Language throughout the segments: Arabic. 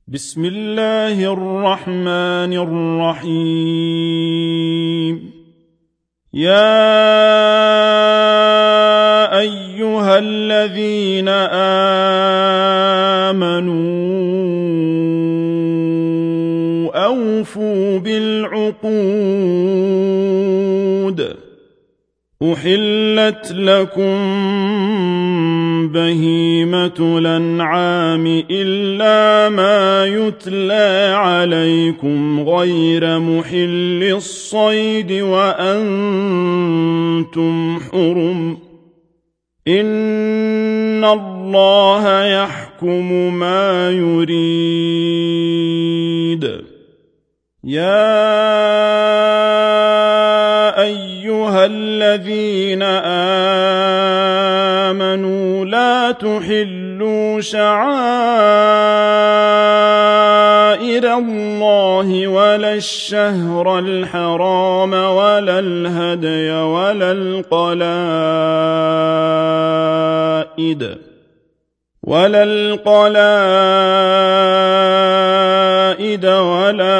بسم الله الرحمن الرحيم. يا أيها الذين آمنوا أوفوا بالعقود. أحلت لكم بهيمة الأنعام إلا ما يتلى عليكم غير محل الصيد وأنتم حرم. إن الله يحكم ما يريد. يا أيها الذين آمنوا لا تحلوا شعائر الله ولا الشهر الحرام ولا الهدي ولا القلائد ولا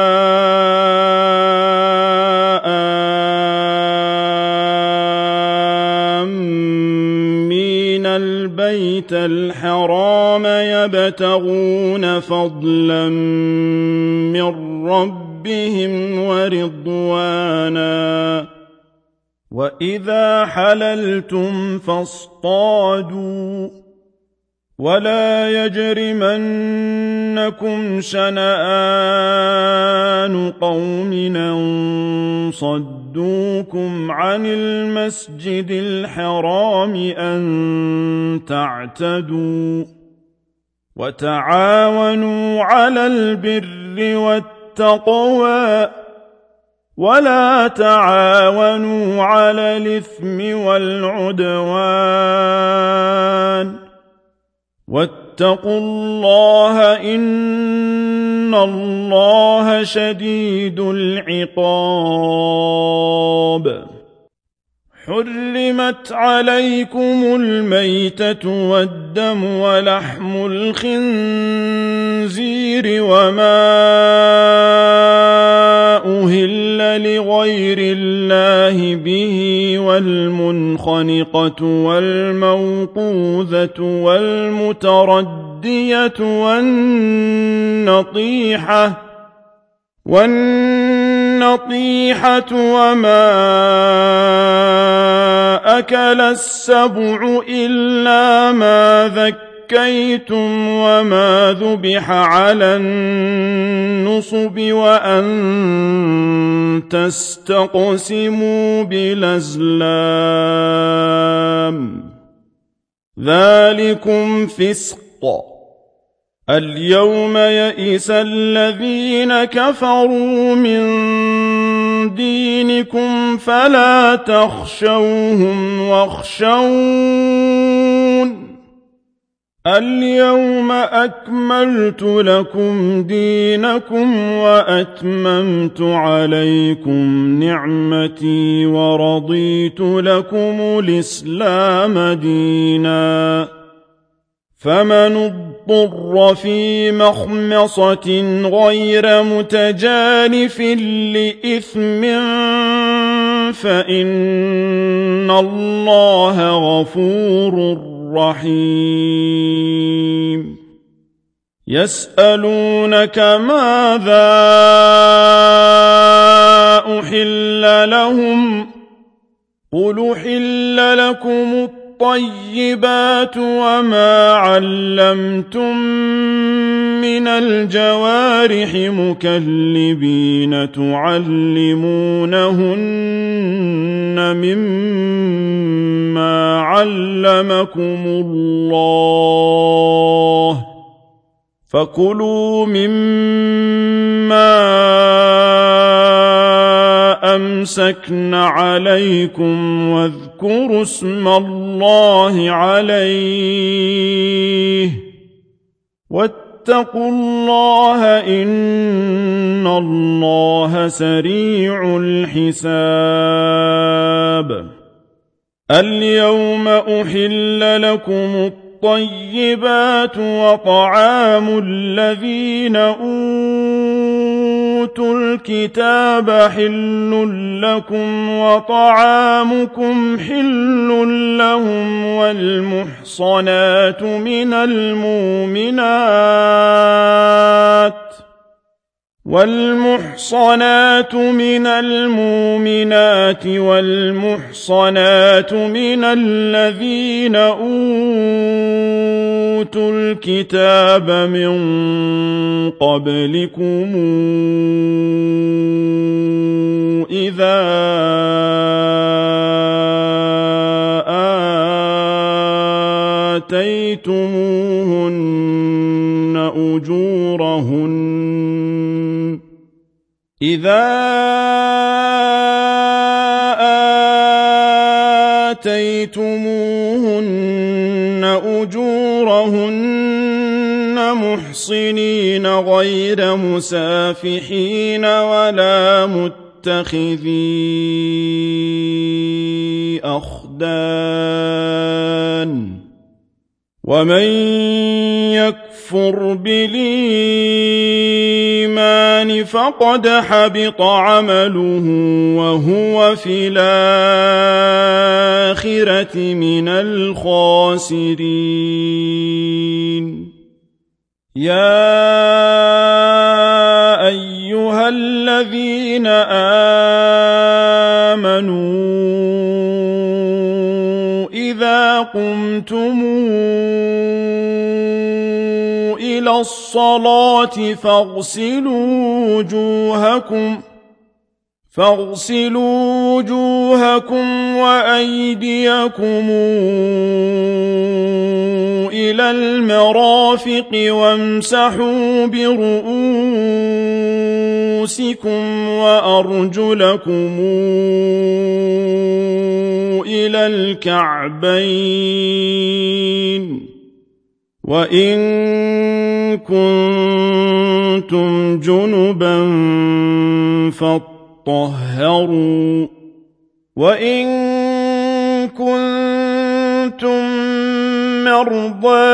آمين البيت الحرام يبتغون فضلا من ربهم ورضوانا. وإذا حللتم فاصطادوا ولا يجرمنكم شنآن قوم أن صدوكم عن المسجد الحرام أن تعتدوا. وتعاونوا على البر والتقوى ولا تعاونوا على الإثم والعدوان. واتقوا الله إن الله شديد العقاب. حرمت عليكم الميتة والدم ولحم الخنزير وما أهل لغير الله به والمنخنقة والموقوذة والمتردية والنطيحة وما أكل السبع إلا ما ذكيتم وما ذبح على النصب وأن تستقسموا بالأزلام. ذلكم فسق. اليوم يئس الذين كفروا من دينكم فلا تخشوهم واخشون. اليوم أكملت لكم دينكم وأتممت عليكم نعمتي ورضيت لكم الإسلام دينا. فمن اضطر في مخمصة غير متجانف لإثم فإن الله غفور رحيم. يسألونك ماذا أحل لهم قل أحل لكم الطيبات وما علمتم من الجوارح مكلبين تعلمونهن مما علمكم الله فكلوا مما أمسكن عليكم واذكروا اسم الله عليه واتقوا الله إن الله سريع الحساب. اليوم أحل لكم الطيبات وطعام الذين أوتوا الكتاب حل لكم وطعامكم حل لهم والمحصنات من المؤمنات والمحصنات من الذين أوتوا الكتاب من قبلكم إذا آتيتموهن أجورهن محصنين غير مسافحين ولا متخذي أخدان ومن يكفر بالإيمان فقد حبط عمله وهو في الآخرة من الخاسرين يا أيها الذين آمنوا إذا قمتم إلى الصلاة فاغسلوا وجوهكم وأيديكم إلى المرافق وامسحوا برؤوسكم وأرجلكم إلى الكعبين وإن كنتم جنبا فاطهروا وإن كنتم مرضى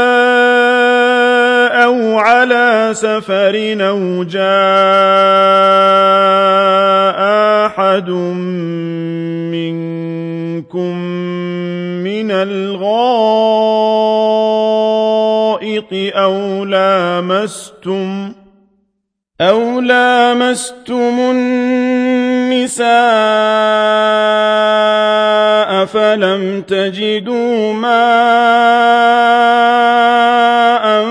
أو على سفر أو جاء أحد منكم من الغائط أو لامستم النساء فلم تجدوا ماء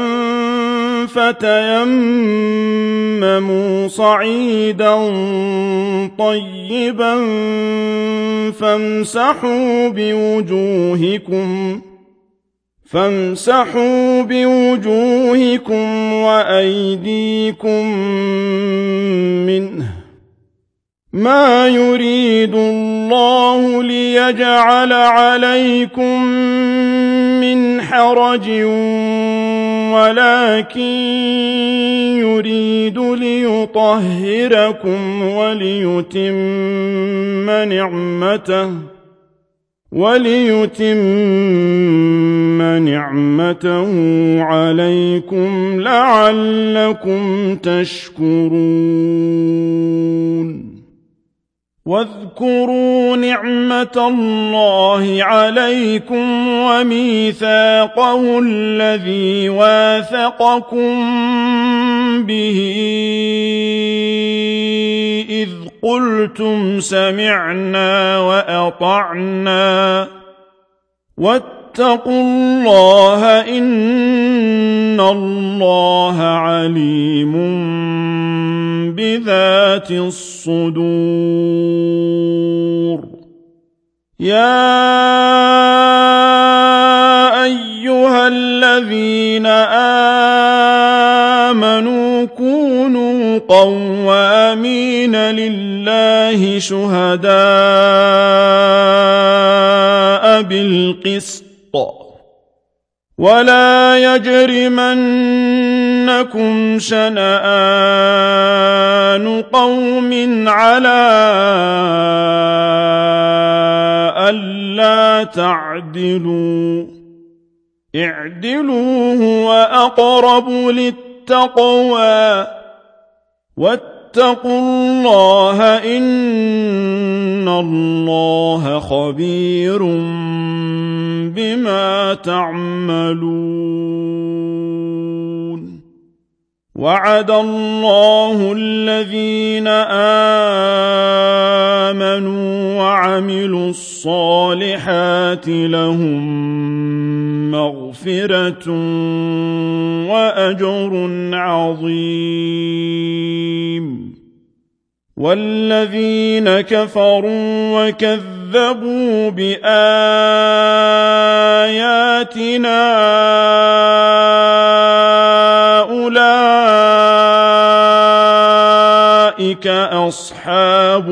فتيمموا صعيدا طيبا فامسحوا بوجوهكم وأيديكم منه ما يريد الله ليجعل عليكم من حرج ولكن يريد ليطهركم وليتم نعمته عليكم لعلكم تشكرون واذكروا نعمة الله عليكم وميثاقه الذي واثقكم به إذ قلتم سمعنا وأطعنا واتقوا الله إن الله عليم بذات الصدور يا أيها الذين آمنوا كونوا قوامين لله شهداء بالقسط ولا يجرمنكم شنآن قوم على ألا تعدلوا اعدلوا هو أقرب للتقوى واتقوا الله إن الله خبير بما تعملون وعد الله الذين آمنوا وعملوا الصالحات لهم مغفرة وأجر عظيم والذين كفروا وكذبوا بآياتنا أولئك أصحاب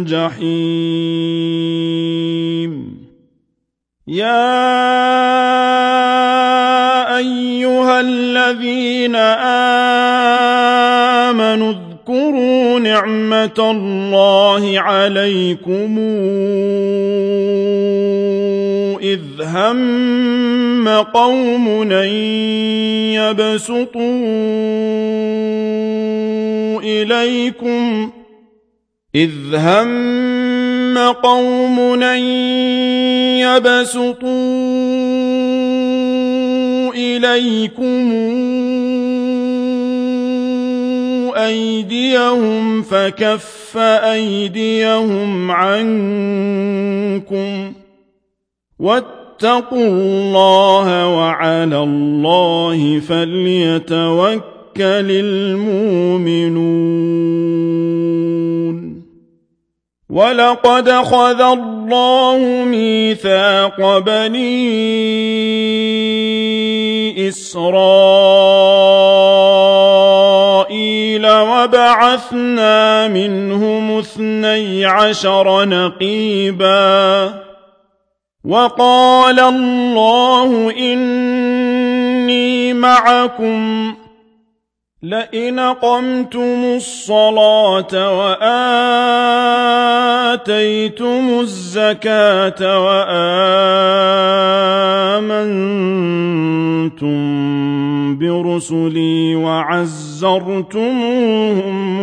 الجحيم يا أيها الذين آمنوا اذكروا نعمة الله عليكم إذ هم قوم أن يبسطوا إليكم أيديهم فكف أيديهم عنكم واتقوا الله وعلى الله فليتوكل المؤمنون ولقد أخذ الله ميثاق بني إسرائيل وبعثنا منهم 12 نقيبا وقال الله إني معكم لئن أقمتم الصلاة وآتيتم الزكاة وآمنتم برسلي وعزرتموهم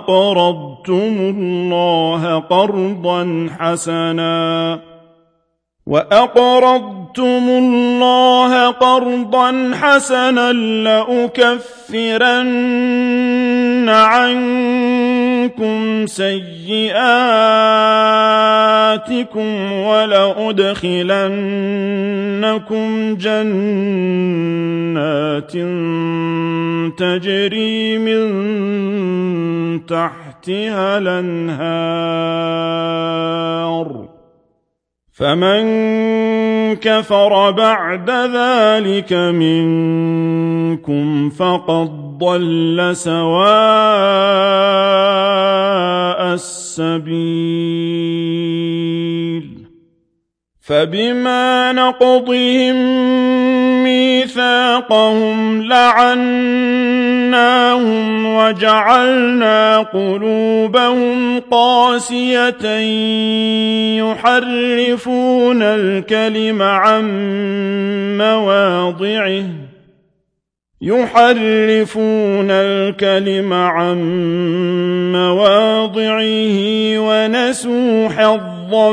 وأقرضتم الله قرضا حسنا لأكفرن عنكم سيئاتكم ولأدخلنكم جنات تجري من تحتها الأنهار فمن كفر بعد ذلك منكم فقد ضل سواء السبيل فبما نقضهم ميثاقهم لعناهم وجعلنا قلوبهم قاسية يحرفون الكلم عن مواضعه ونسوا حظا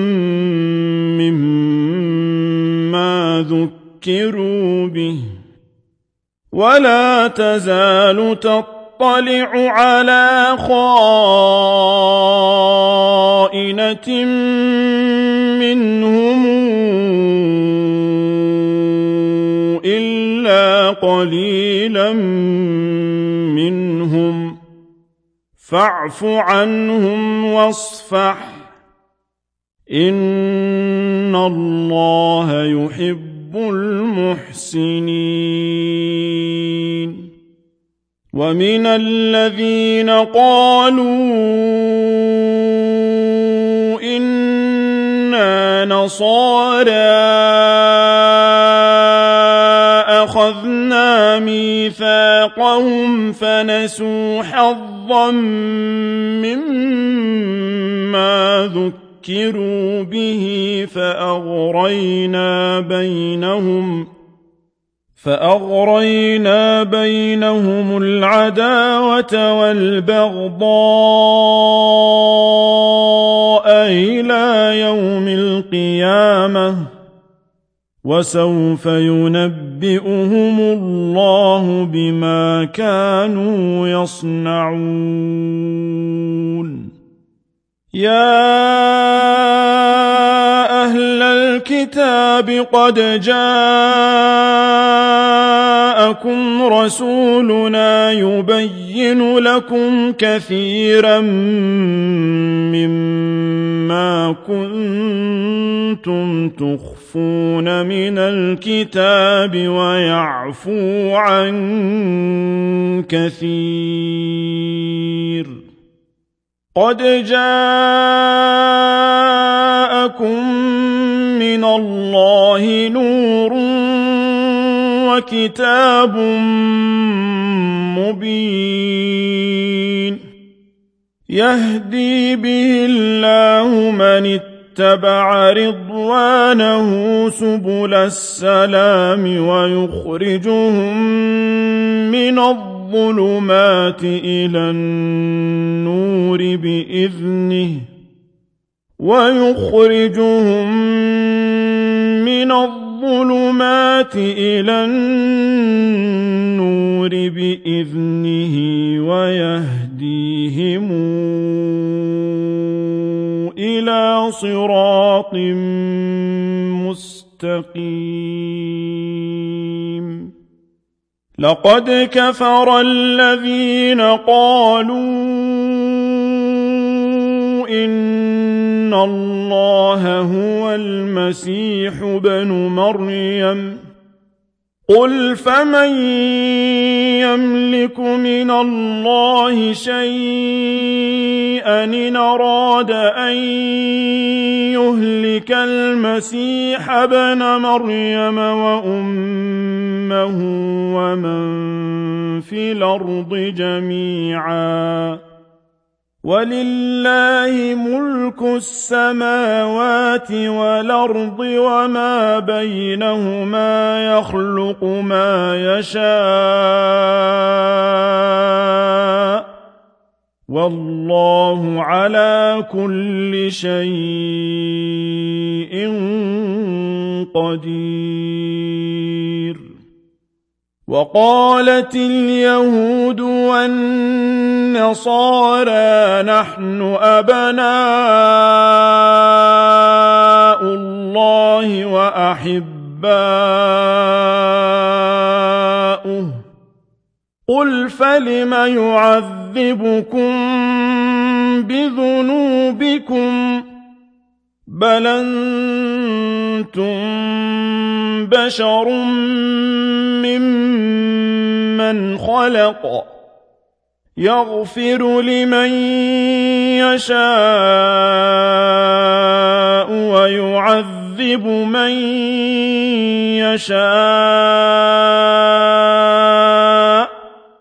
مما ذكروا به ولا تزال تطلع على خائنة منهم إلا قليلا منهم فاعف عنهم واصفح إن الله يحب المحسنين ومن الذين قالوا إنا نصارى أخذنا ميثاقهم فنسوا حظا مما ذكروا به فأغرينا بينهم فأغرينا بينهم العداوة والبغضاء إلى يوم القيامة وسوف ينبئهم الله بما كانوا يصنعون يا أهل الكتاب قد جاءكم رسولنا يبين لكم كثيرا مما كنتم تخفون من الكتاب ويعفو عن كثير قد جاءكم من الله نور وكتاب مبين يهدي به الله من اتبع رضوانه سبل السلام ويخرجهم من الظلمات إلى النور بإذنه ويهديهم إلى صراط مستقيم لقد كفر الذين قالوا إن الله هو المسيح ابن مريم قل فمن يملك من الله شيئا إن أراد أن يهلك المسيح ابن مريم وأمه ومن في الأرض جميعا ولله ملك السماوات والأرض وما بينهما يخلق ما يشاء والله على كل شيء قدير وقالت اليهود والنصارى نحن أبناء الله وأحباؤه قل فلم يعذبكم بذنوبكم بل أنتم بشر ممن خلق يغفر لمن يشاء ويعذب من يشاء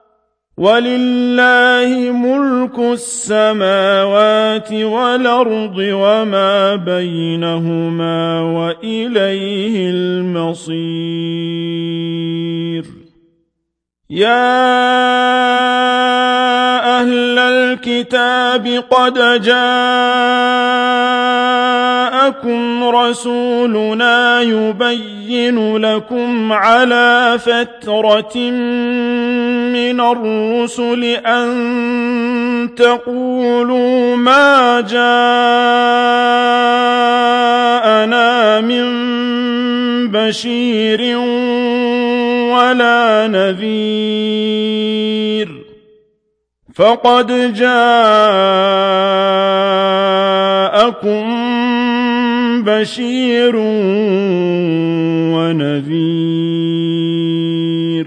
ولله ملك السماوات والأرض وما بينهما وإليه المصير يا أهل الكتاب قد جاءكم رسولنا يبين لكم على فترة من الرسل أن تقولوا ما جاءنا من بشير ولا نذير فقد جاءكم بشير ونذير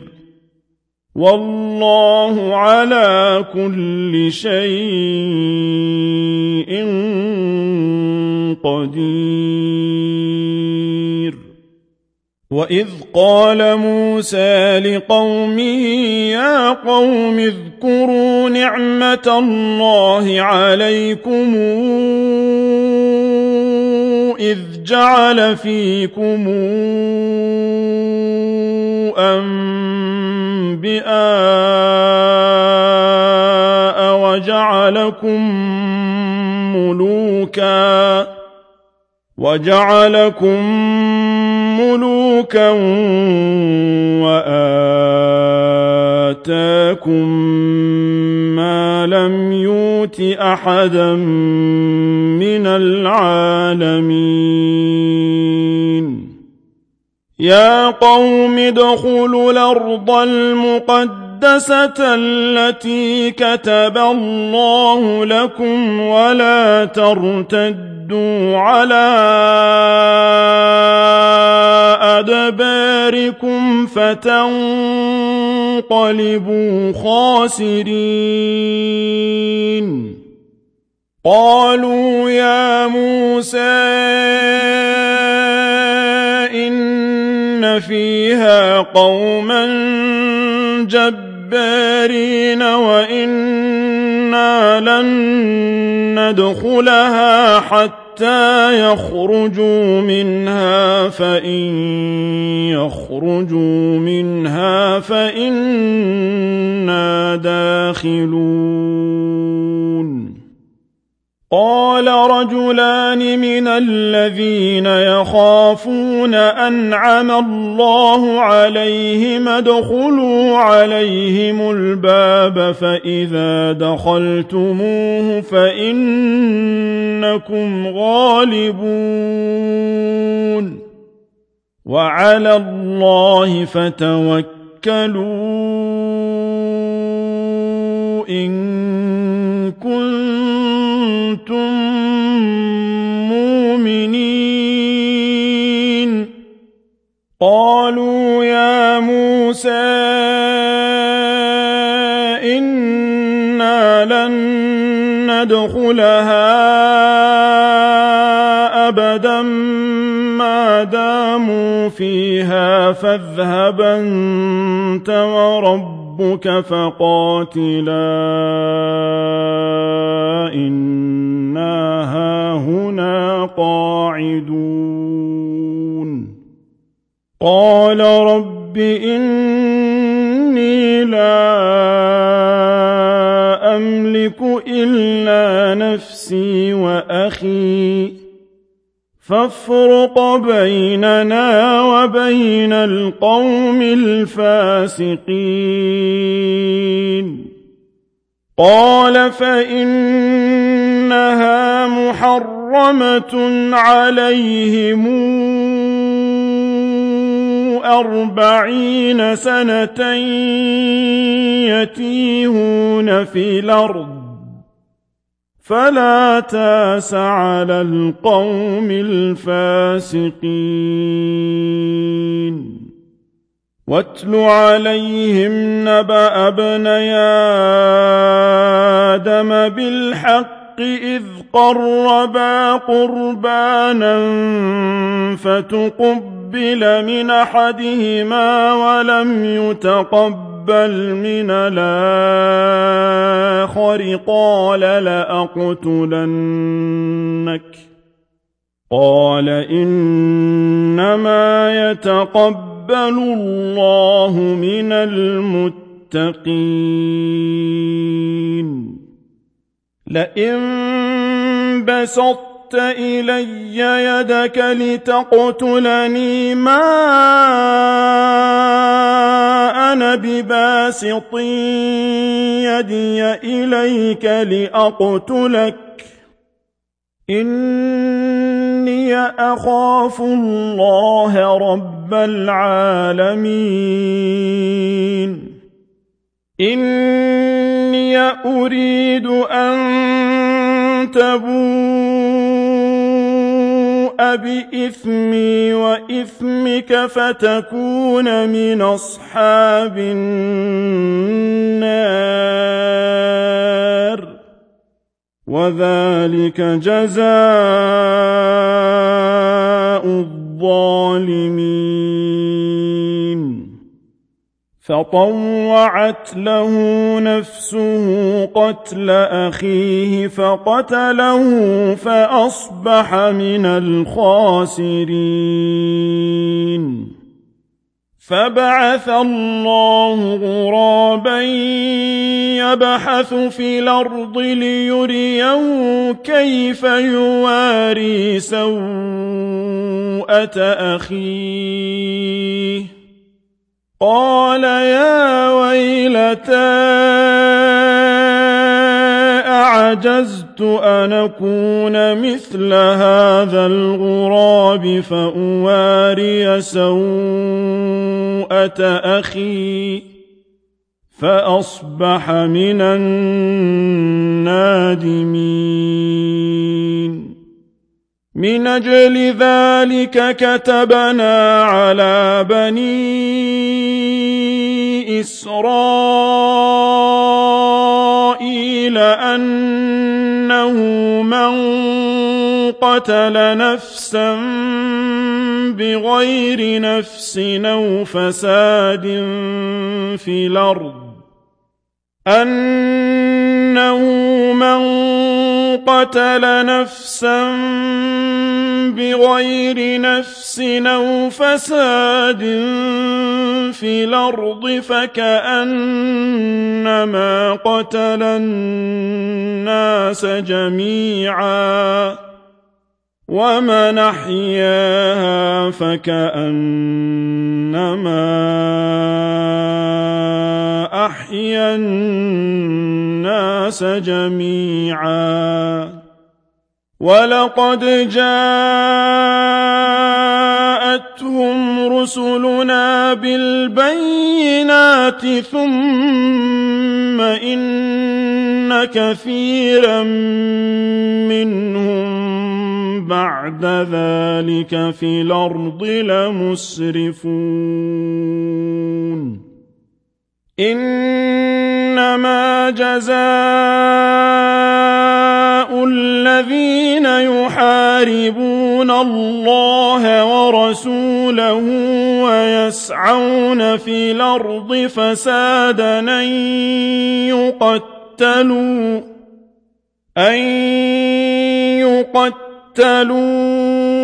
والله على كل شيء قدير وإذ قال موسى لقومه يا قوم اذكروا نعمة الله عليكم إذ جعل فيكم أنبياء وجعلكم ملوكا وآتاكم ما لم يؤت أحدا من العالمين يا قوم ادخلوا الأرض المقدسة التي كتب الله لكم ولا ترتدوا على أدباركم فتنقلبوا خاسرين قالوا يا موسى إن فيها قوما جبارين وإنا لن ندخلها حتى يخرجوا منها فإن يخرجوا منها فإنا داخلون قال رجلان من الذين يخافون أنعم الله عليهم ادخلوا عليهم الباب فإذا دخلتموه فإنكم غالبون وعلى الله فتوكلوا إن كنتم مؤمنين قالوا يا موسى إنا لن ندخلها أبدا ما داموا فيها فاذهب أنت وربك فقاتلا إنا هاهنا قاعدون قال رب إني لا أملك إلا نفسي وأخي فافرق بيننا وبين القوم الفاسقين قال فإنها محرمة عليهم 40 سنة يتيهون في الأرض فلا تاس على القوم الفاسقين واتل عليهم نبأ ابني آدم بالحق إذ قربا قربانا فتقبل من أحدهما ولم يتقبل من الآخر قال لأقتلنك قال إنما يتقبل الله من المتقين لئن بسطت إلي يدك لتقتلني ما أنا بباسط يدي إليك لأقتلك إني أخاف الله رب العالمين إني أريد أن تبوء بإثمي وإثمك فتكون من أصحاب النار وذلك جزاء الظالمين فطوعت له نفسه قتل أخيه فقتله فأصبح من الخاسرين فبعث الله غرابا يبحث في الأرض ليريه كيف يواري سوءة أخيه قال يا ويلتى أعجزت أن أكون مثل هذا الغراب فأواري سوءة أخي فأصبح من النادمين من أجل ذلك كتبنا على بني إسرائيل أنه من قتل نفسا بغير نفس أو فساد في الأرض أنه من قتل نفسا بغير نفس أو فساد في الأرض فكأنما قتل الناس جميعا ومن أحياها فكأنما أحيا الناس جميعا ولقد جاءتهم رسلنا بالبينات ثم إن كثيرا منهم بعد ذلك في الأرض لمسرفون إنما جزاء الذين يحاربون الله ورسوله ويسعون في الأرض فسادا أن يقتلوا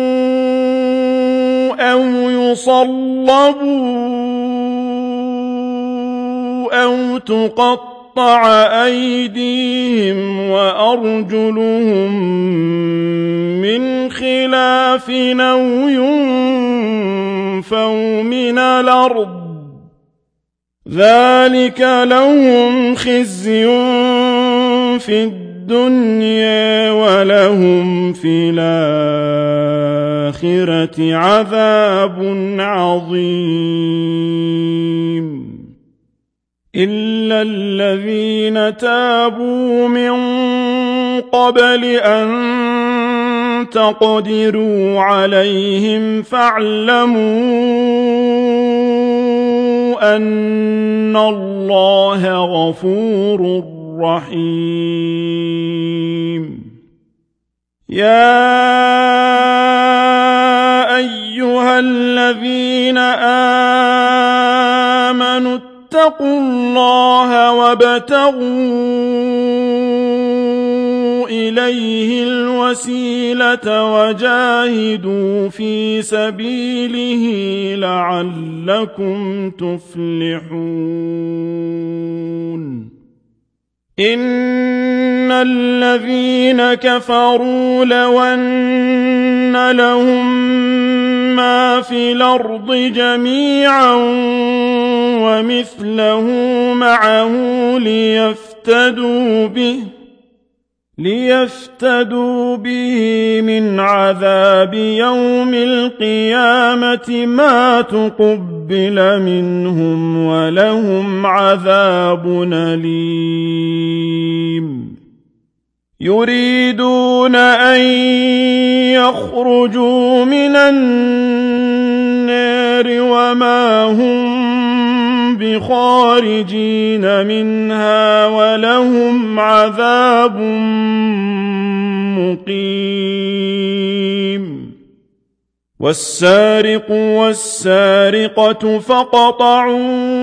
أو يصلبوا أو تقطع أيديهم وأرجلهم من خلاف أو ينفوا من الأرض ذلك لهم خزي في الدنيا ولهم في الآخرة عذاب عظيم إلا الذين تابوا من قبل أن تقدروا عليهم فاعلموا أن الله غفور رحيم يا أيها الذين آمنوا اتقوا الله وابتغوا إليه الوسيلة وجاهدوا في سبيله لعلكم تفلحون إن الذين كفروا لو أن لهم ما في الأرض جميعا ومثله معه ليفتدوا به من عذاب يوم القيامة ما تقبل منهم ولهم عذاب أليم يريدون أن يخرجوا من النار وما هم بخارجين منها ولهم عذاب مقيم والسارق والسارقة فاقطعوا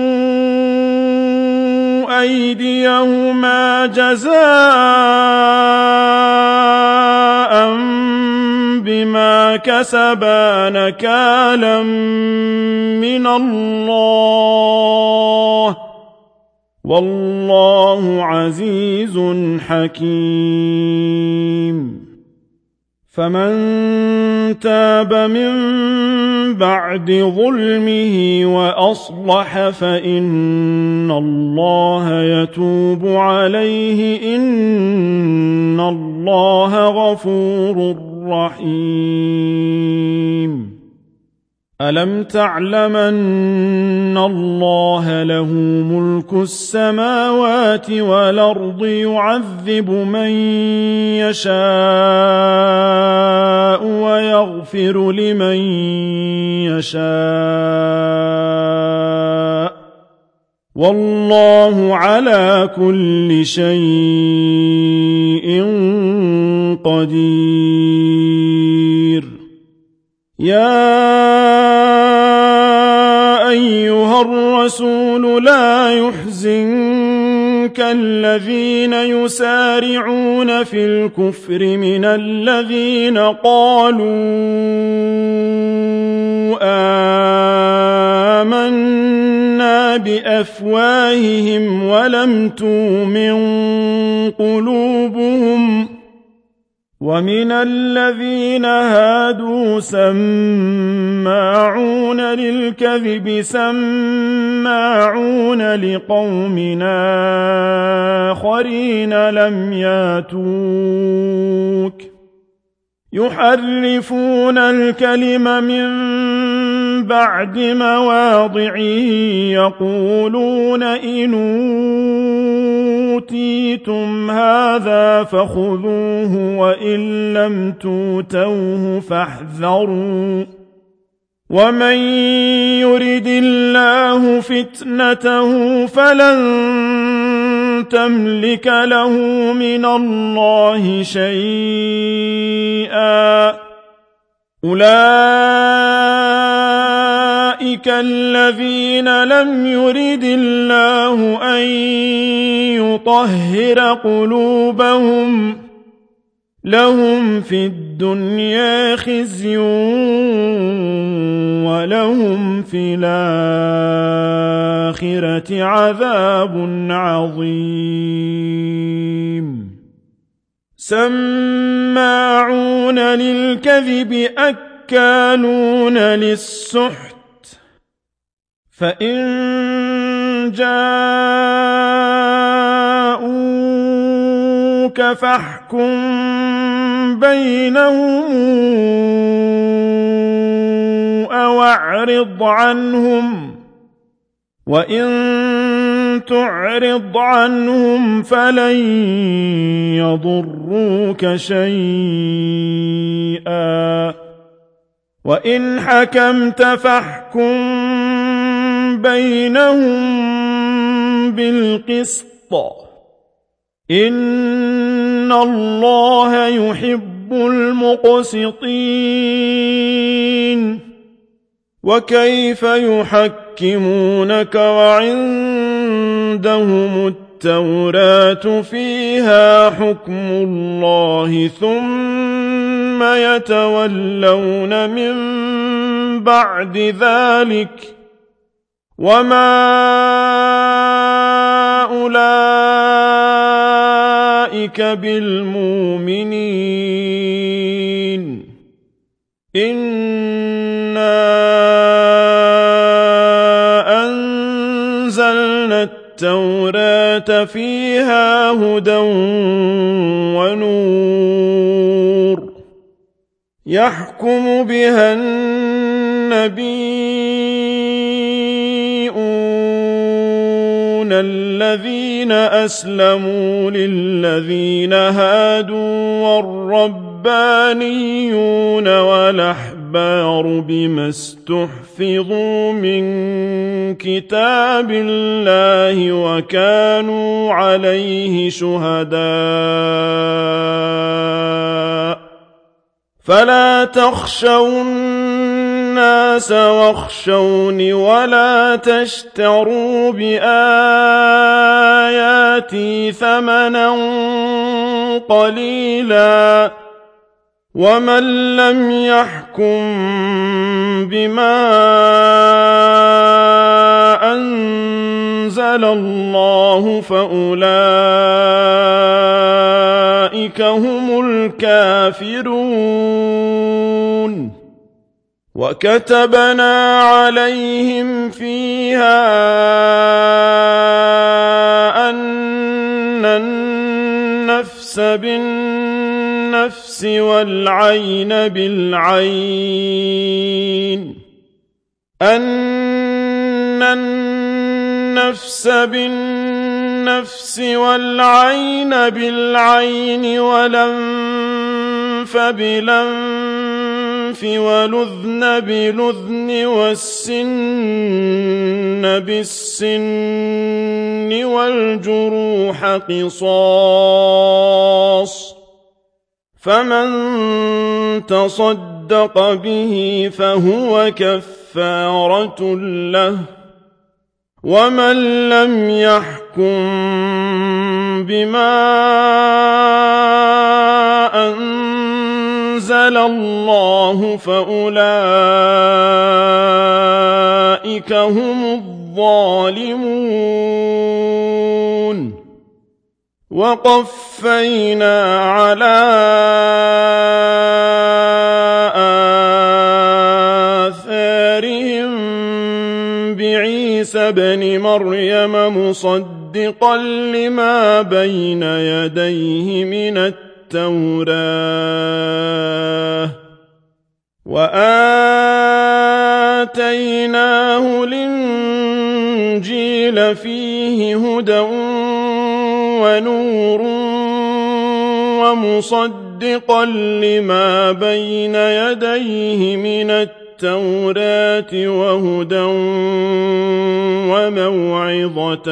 أيديهما جزاء بما كسبا نكالا من الله والله عزيز حكيم فمن تاب من بعد ظلمه وأصلح فإن الله يتوب عليه إن الله غفور رحيم ألم تعلم أن الله له ملك السماوات والأرض يعذب من يشاء ويغفر لمن يشاء والله على كل شيء قدير يا أيها الرسول لا يحزنك الذين يسارعون في الكفر من الذين قالوا آمنا بأفواههم ولم تؤمن قلوبهم ومن الذين هادوا سماعون للكذب سماعون لقوم آخرين لم ياتوك يحرفون الكلم من بعد مواضعه يقولون إن أوتيتم هذا فخذوه وإن لم توتوه فاحذروا ومن يرد الله فتنته فلن تملك له من الله شيئا أولئك الذين لم يرد الله أن يطهر قلوبهم لهم في الدنيا خزي ولهم في الآخرة عذاب عظيم سماعون للكذب أكالون للسحت فإن جاءوك فاحكم بينهم أو أعرض عنهم وإن تعرض عنهم فلن يضروك شيئا وإن حكمت فاحكم بينهم بالقسط إن الله يحب المقسطين وكيف يحكمونك وعندهم التوراة فيها حكم الله ثم يتولون من بعد ذلك وما أولئك بالمؤمنين إنا أنزلنا التوراة فيها هدى ونور يحكم بها النبيون الذين أسلموا للذين هادوا والربانيون والأحبار بما استحفظوا من كتاب الله وكانوا عليه شهداء فلا تخشوا الناس واخشوني ولا تشتروا بآياتي ثمنا قليلا ومن لم يحكم بما أنزل الله فأولئك هم الكافرون وكتبنا عليهم فيها أن النفس بالنفس والعين بالعين أن النفس بالنفس والعين بالعين والأنف بالأنف والأذن بالأذن والسن بالسن والجروح قصاص فمن تصدق به فهو كفارة له ومن لم يحكم بما أنزل الله فأولئك هم الظالمون وقفينا على آثارهم بعيسى ابن مريم مصدقا لما بين يديه من التوراة وآتيناه الإنجيل فيه هدى ونور ومصدقا لما بين يديه من التوراة وهدى وموعظة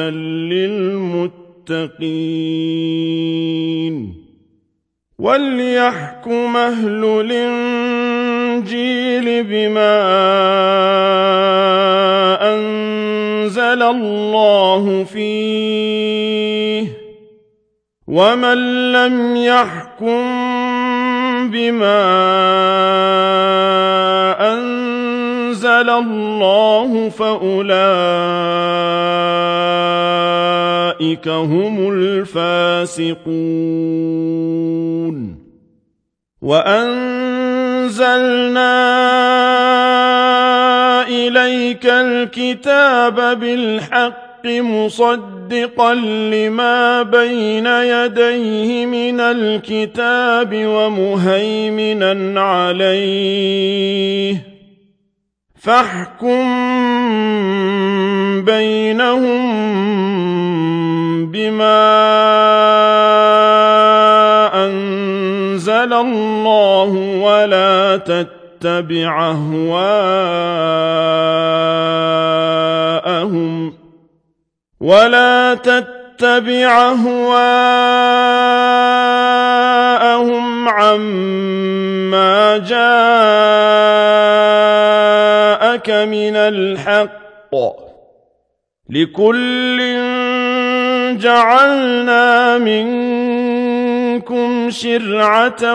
للمتقين وليحكم أهل الإنجيل بما أنزل الله فيه ومن لم يحكم بما أنزل الله فأولئك هم الفاسقون وأنزلنا إليك الكتاب بالحق مصدقا لما بين يديه من الكتاب ومهيمنا عليه فاحكم بينهم بما أنزل الله ولا تتبع أهواءهم عما جاءك من الحق لكل جعلنا منكم شرعة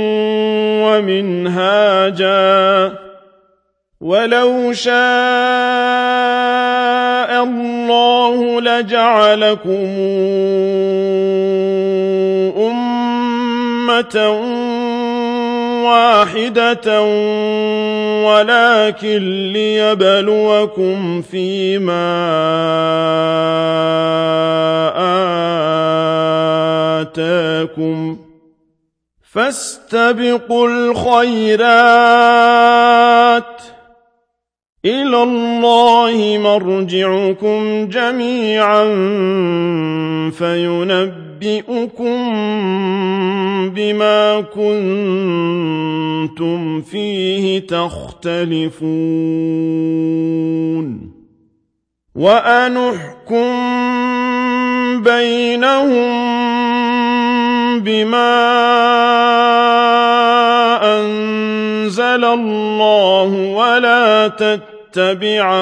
ومنهاجا ولو شاء الله لجعلكم أمة واحدة ولكن ليبلوكم فيما آتاكم فاستبقوا الخيرات إلى الله مرجعكم جميعا فينبئكم بما كنتم فيه تختلفون وأنحكم بينهم بما أنزل الله ولا تتبع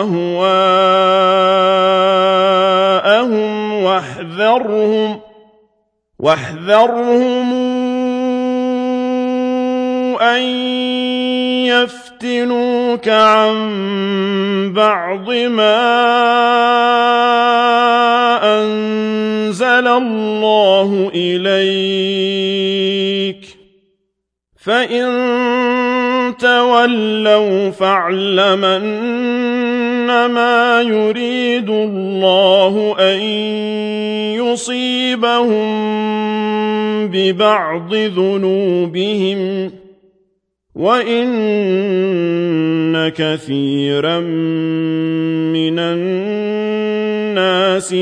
أهواءهم واحذرهم أن يفتنوك عن بعض ما أنزل الله إليك فإن تولوا فاعلم أنما يريد الله أن يصيبهم ببعض ذنوبهم وإن كثيرا من الناس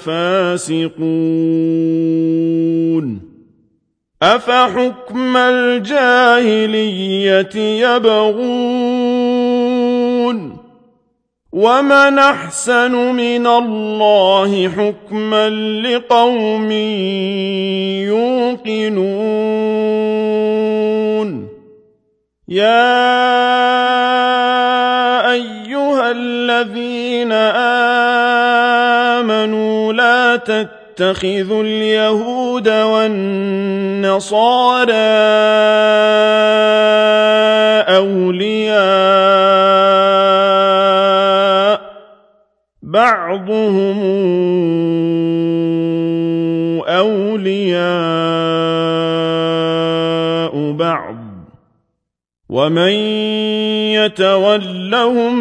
لفاسقون أفحكم الجاهلية يبغون ومن أحسن من الله حكما لقوم يوقنون يا أيها الذين آمنوا لا تتخذوا اليهود والنصارى أولياء بعضهم أولياء بعض ومن يتولهم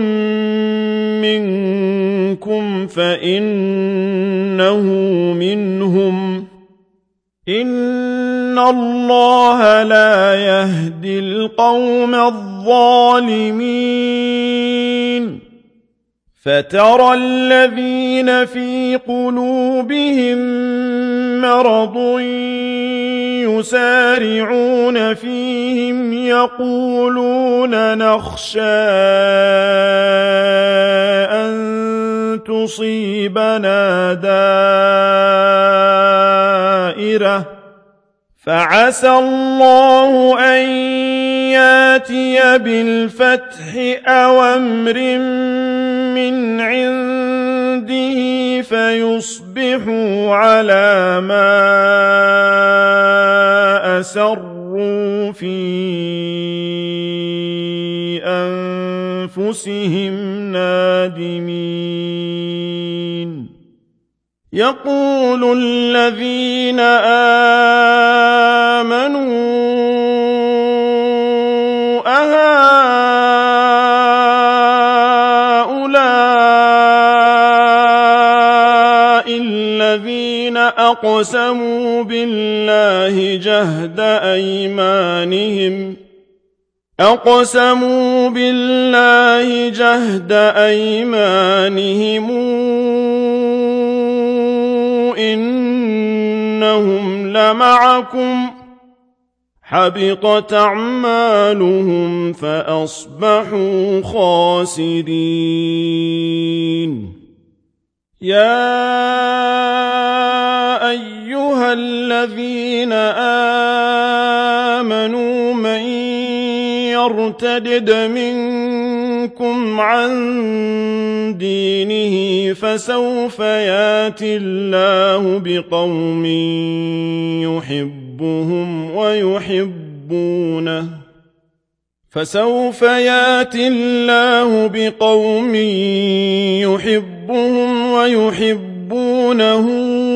منكم فإنه منهم إن الله لا يهدي القوم الظالمين فترى الذين في قلوبهم مرض يسارعون فيهم يقولون نخشى أن تصيبنا دائرة فعسى الله أن ياتي بالفتح أو أمر من عنده فيصبحوا على ما أسروا في أنفسهم نادمين يقول الذين آمنوا أهؤلاء الذين أقسموا بالله جهد أيمانهم إنهم لمعكم حبطت أعمالهم فأصبحوا خاسرين يا أيها الذين آمنوا من يرتد منكم عن دينه فسوف ياتي الله بقوم يحبهم ويحبونه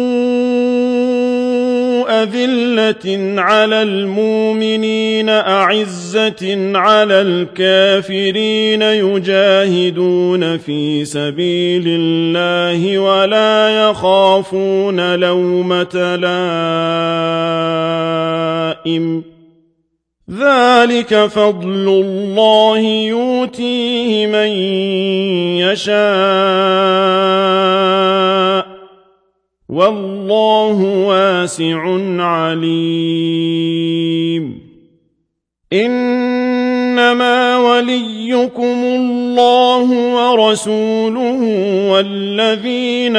أذلة على المؤمنين أعزة على الكافرين يجاهدون في سبيل الله ولا يخافون لومة لائم ذلك فضل الله يؤتيه من يشاء والله واسع عليم إنما وليكم الله ورسوله والذين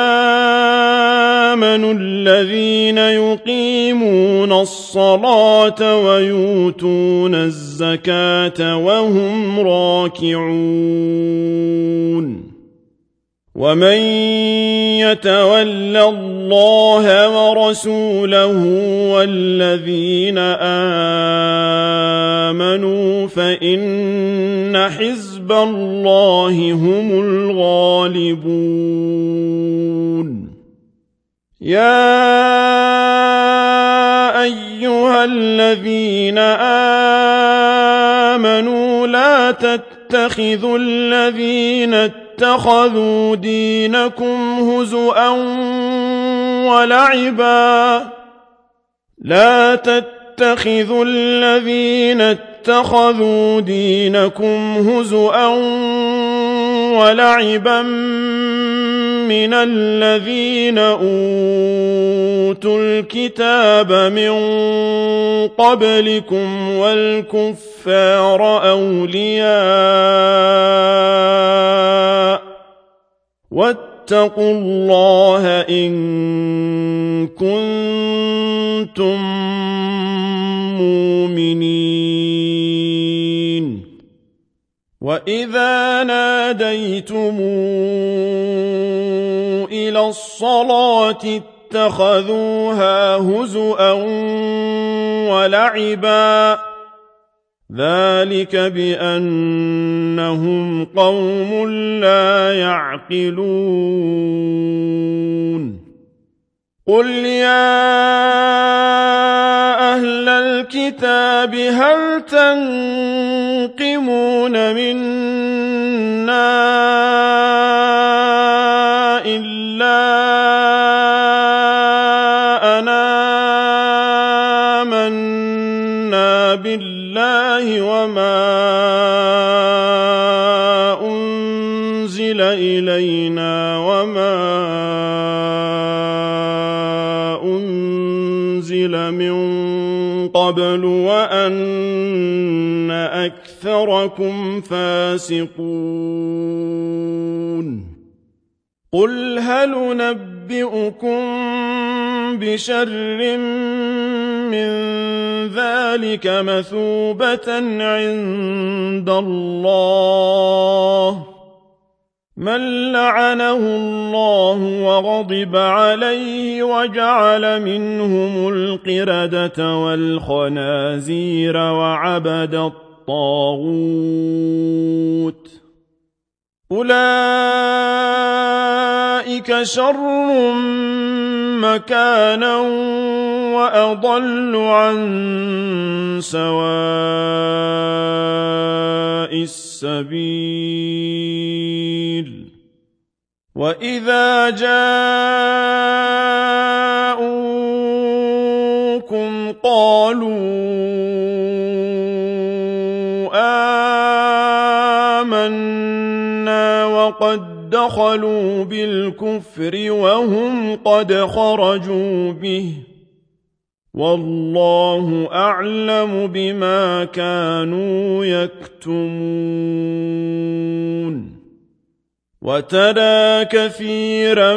آمنوا الذين يقيمون الصلاة ويؤتون الزكاة وهم راكعون ومن يتول الله ورسوله والذين آمنوا فإن حزب الله هم الغالبون يا أيها الذين آمنوا لا تتخذوا الذين اتخذوا دينكم هزؤا ولعبا من الذين أوتوا الكتاب من قبلكم والكفار أولياء واتقوا الله إن كنتم مؤمنين وإذا ناديتم إلى الصلاة اتخذوها هزؤا ولعبا ذلك بأنهم قوم لا يعقلون قل يا أهل الكتاب هل تنقمون منا إلا أن آمنا بالله وما أنزل إلينا وما أنزل من قبل وأن أكثركم فاسقون قل هل ننبئكم بشر من ذلك مثوبة عند الله من لعنه الله وغضب عليه وجعل منهم القردة والخنازير وعبد الطاغوت أولئك شر مكانا وأضل عن سواء السبيل وإذا جاءوكم قالوا آمنا وقد دخلوا بالكفر وهم قد خرجوا به والله أعلم بما كانوا يكتمون وترى كثيرا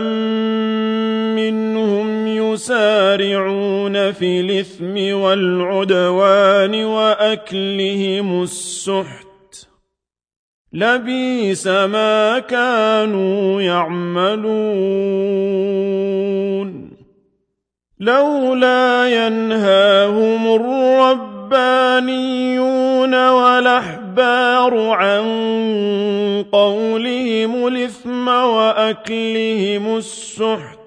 منهم يسارعون في الإثم والعدوان وأكلهم السحت لبئس ما كانوا يعملون لولا ينهاهم الربانيون والأحبار عن قولهم الإثم وأكلهم السحت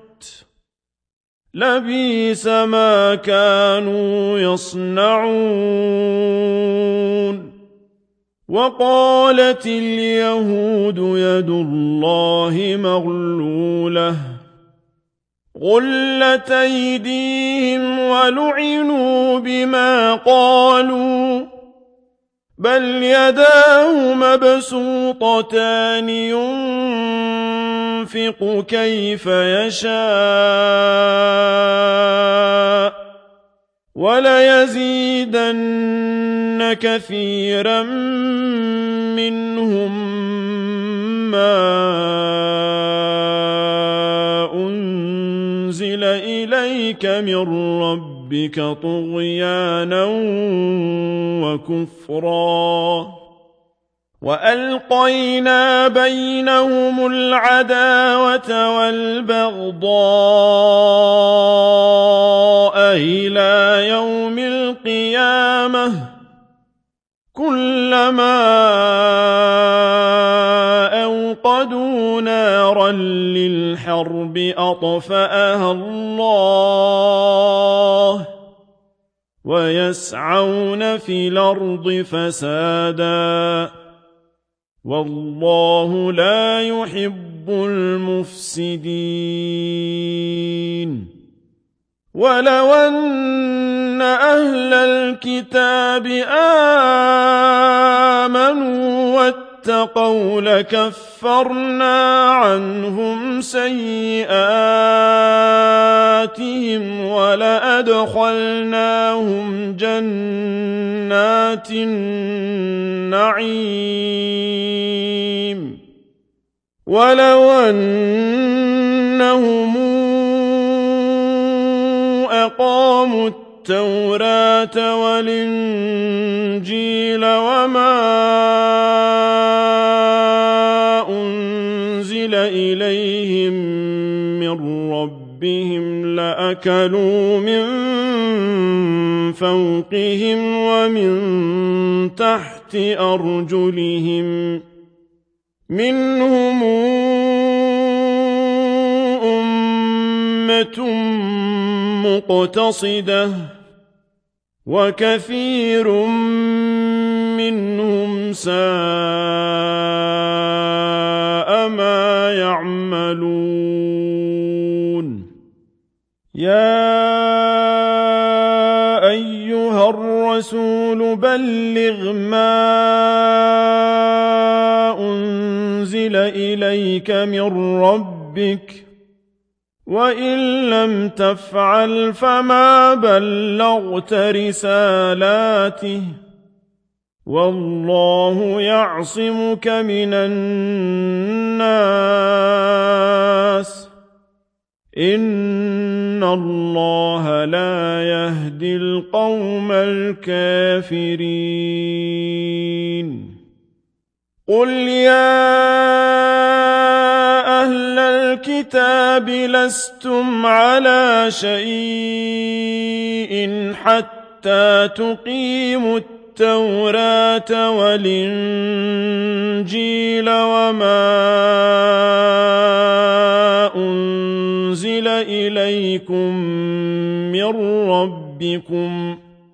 لبئس ما كانوا يصنعون وقالت اليهود يد الله مغلولة غلت أيديهم ولعنوا بما قالوا بل يداه مبسوطتان ينفق كيف يشاء وليزيدن كثيرا منهم ما أنزل إليك من ربك طغيانا وكفرا وألقينا بينهم العداوة والبغضاء إلى يوم القيامة كلما أوقدوا نارا للحرب أطفأها الله ويسعون في الأرض فسادا والله لا يحب المفسدين ولو أن أهل الكتاب آمنوا واتقوا لكفرنا عنهم سيئاتهم ولأدخلناهم جنات النعيم ولو أنهم أقاموا التوراة والإنجيل وما أنزل إليهم من ربهم لأكلوا من فوقهم ومن تحت أرجلهم منهم أمة مقتصدة وكثير منهم ساء ما يعملون يا أيها الرسول بلغ ما أنزل إليك من ربك وإن لم تفعل فما بلغت رسالاته والله يعصمك من الناس إن الله لا يهدي القوم الكافرين قل يا أهل الكتاب لستم على شيء حتى تقيموا التوراة والإنجيل وما أنزل إليكم من ربكم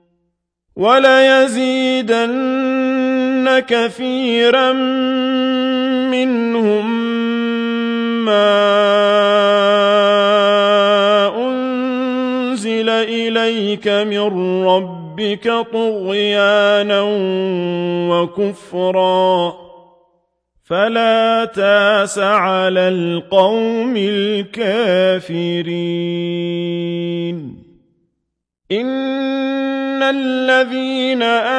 وليزيدن كثيرا منهم ما أنزل إليك من ربك طغيانا وكفرا فلا تأس على القوم الكافرين إن الذين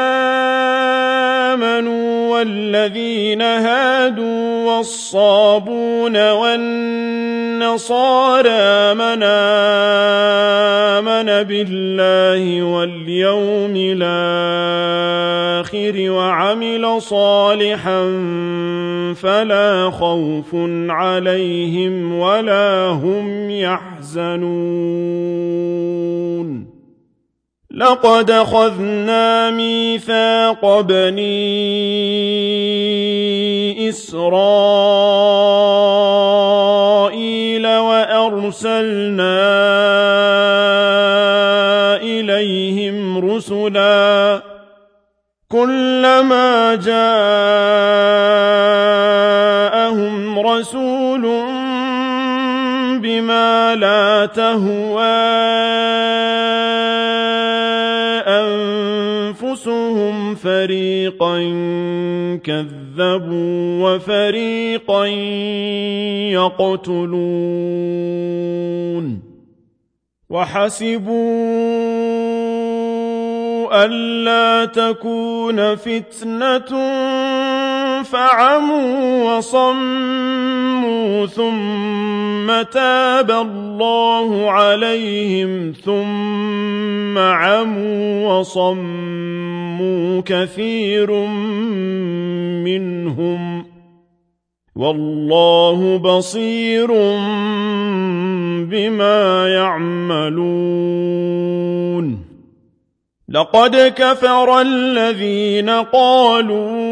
آمنوا والذين هادوا والصابون والنصارى من آمن بالله واليوم الآخر وعمل صالحا فلا خوف عليهم ولا هم يحزنون لقد أخذنا ميثاق بني إسرائيل وأرسلنا إليهم رسلا كلما جاءهم رسول بما لا تهوى أنفسهم فريقا كذبوا وفريقا يقتلون وحسبوا ألا تكون فتنة فعموا وصموا ثم تاب الله عليهم ثم عموا وصموا كثير منهم والله بصير بما يعملون لقد كفر الذين قالوا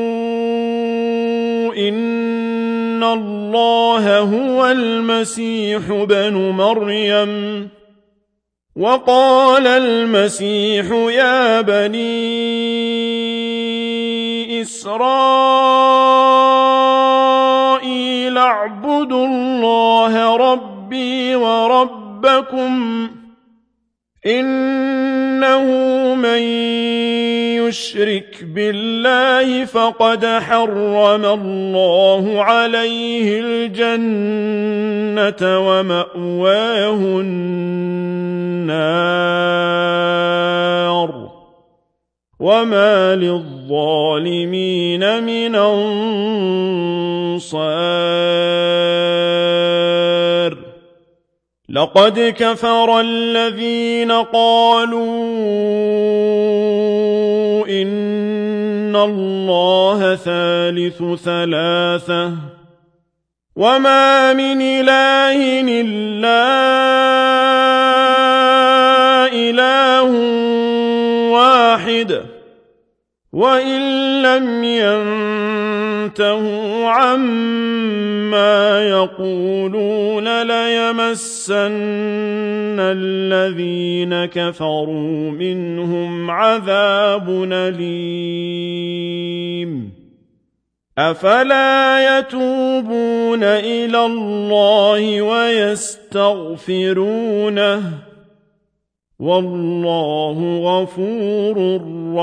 إن الله هو المسيح ابن مريم وقال المسيح يا بني إسرائيل اعبدوا الله ربي وربكم إنه من يشرك بالله فقد حرم الله عليه الجنة ومأواه النار وما للظالمين من أنصار لقد كفر الذين قالوا إن الله ثالث ثلاثة وما من إله إلا إله واحد وإن لم ينتهوا عما يقولون ليمسن الذين كفروا منهم عذاب أليم أفلا يتوبون إلى الله ويستغفرونه والله غفور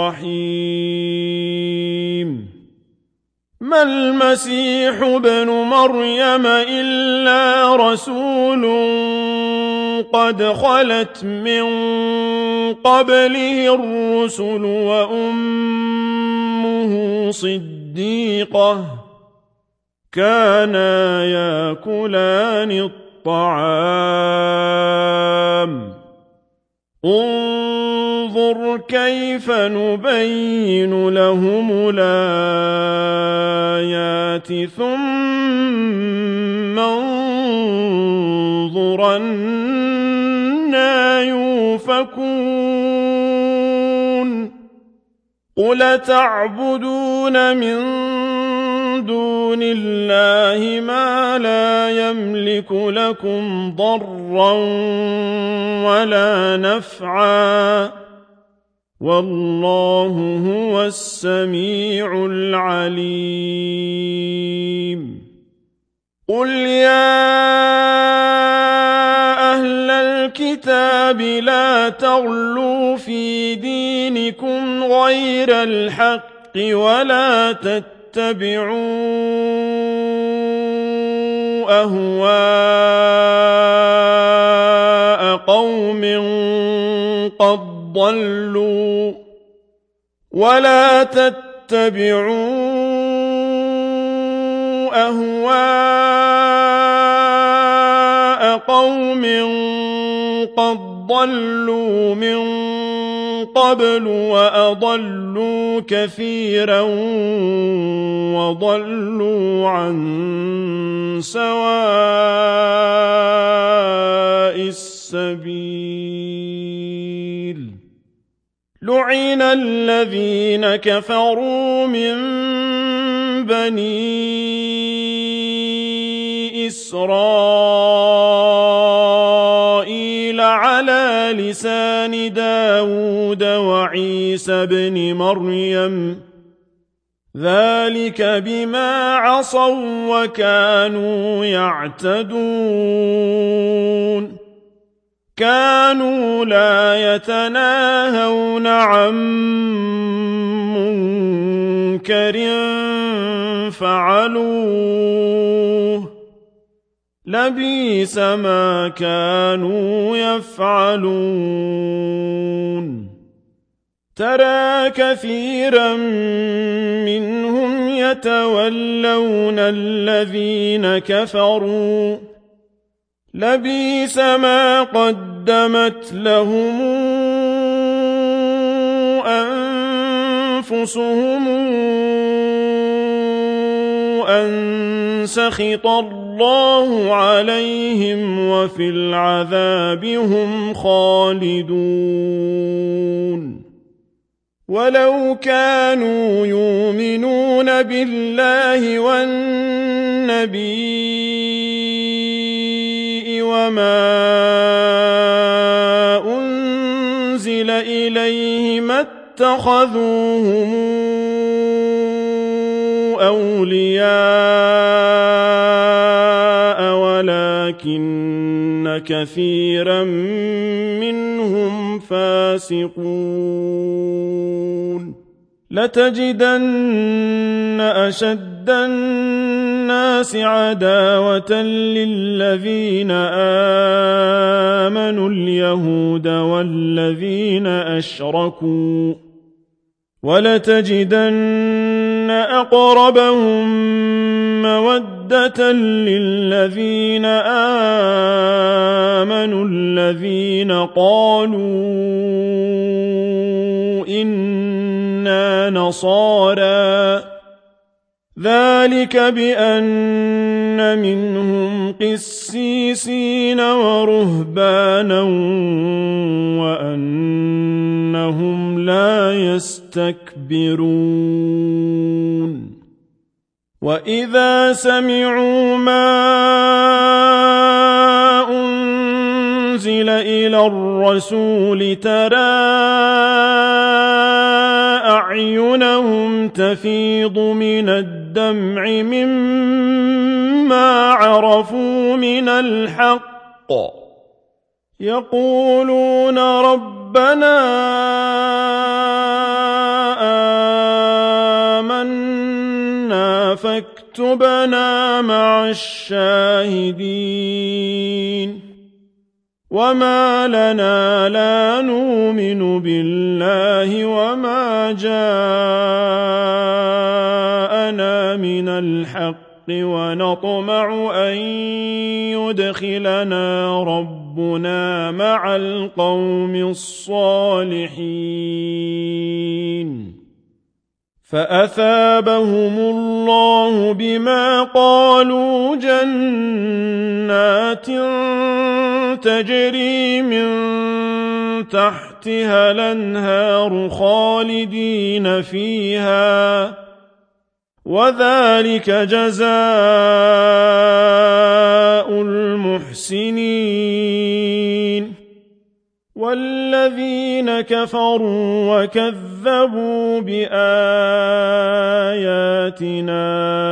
رحيم ما المسيح ابن مريم إلا رسول قد خلت من قبله الرسل وأمه صديقة كانا يأكلان الطعام انظر كيف نبين لهم الآيات ثم انظر أنى يؤفكون قل تعبدون من دون الله ما لا يملك لكم ضرا ولا نفعا والله هو السميع العليم قل يا أهل الكتاب لا تغلوا في دينكم غير الحق ولا تتبعوا أهواء قوم قد ضلوا ولا تتبعوا أهواء قوم قد ضلوا من قبل وأضلوا كثيرا وضلوا عن سواء السبيل لعن الذين كفروا من بني إسرائيل على لسان داود وعيسى بن مريم ذلك بما عصوا وكانوا يعتدون كانوا لا يتناهون عن منكر فعلوه لبئس ما كانوا يفعلون ترى كثيرا منهم يتولون الذين كفروا لبئس ما قدمت لهم أنفسهم أن سخط الله عليهم وفي العذاب هم خالدون ولو كانوا يؤمنون بالله والنبي وما أنزل إليه ما اتخذوهم أولياء ولكن كثيرا منهم فاسقون لتجدن أشد الناس عداوة للذين آمنوا اليهود والذين أشركوا ولتجدن أقربهم مودة للذين آمنوا الذين قالوا إنا نصارى ذلك بأن منهم قسيسين ورهبانا وأنهم لا يستكبرون وإذا سمعوا ما أنزل إلى الرسول ترى أعينهم تفيض من الدمع مما عرفوا من الحق يقولون ربنا آمنا فاكتبنا مع الشاهدين وما لنا لا نؤمن بالله وما جاءنا من الحق ونطمع أن يدخلنا ربنا مع القوم الصالحين فأثابهم الله بما قالوا جنات تجري من تحتها الأنهار خالدين فيها وذلك جزاء المحسنين والذين كفروا وكذبوا بآياتنا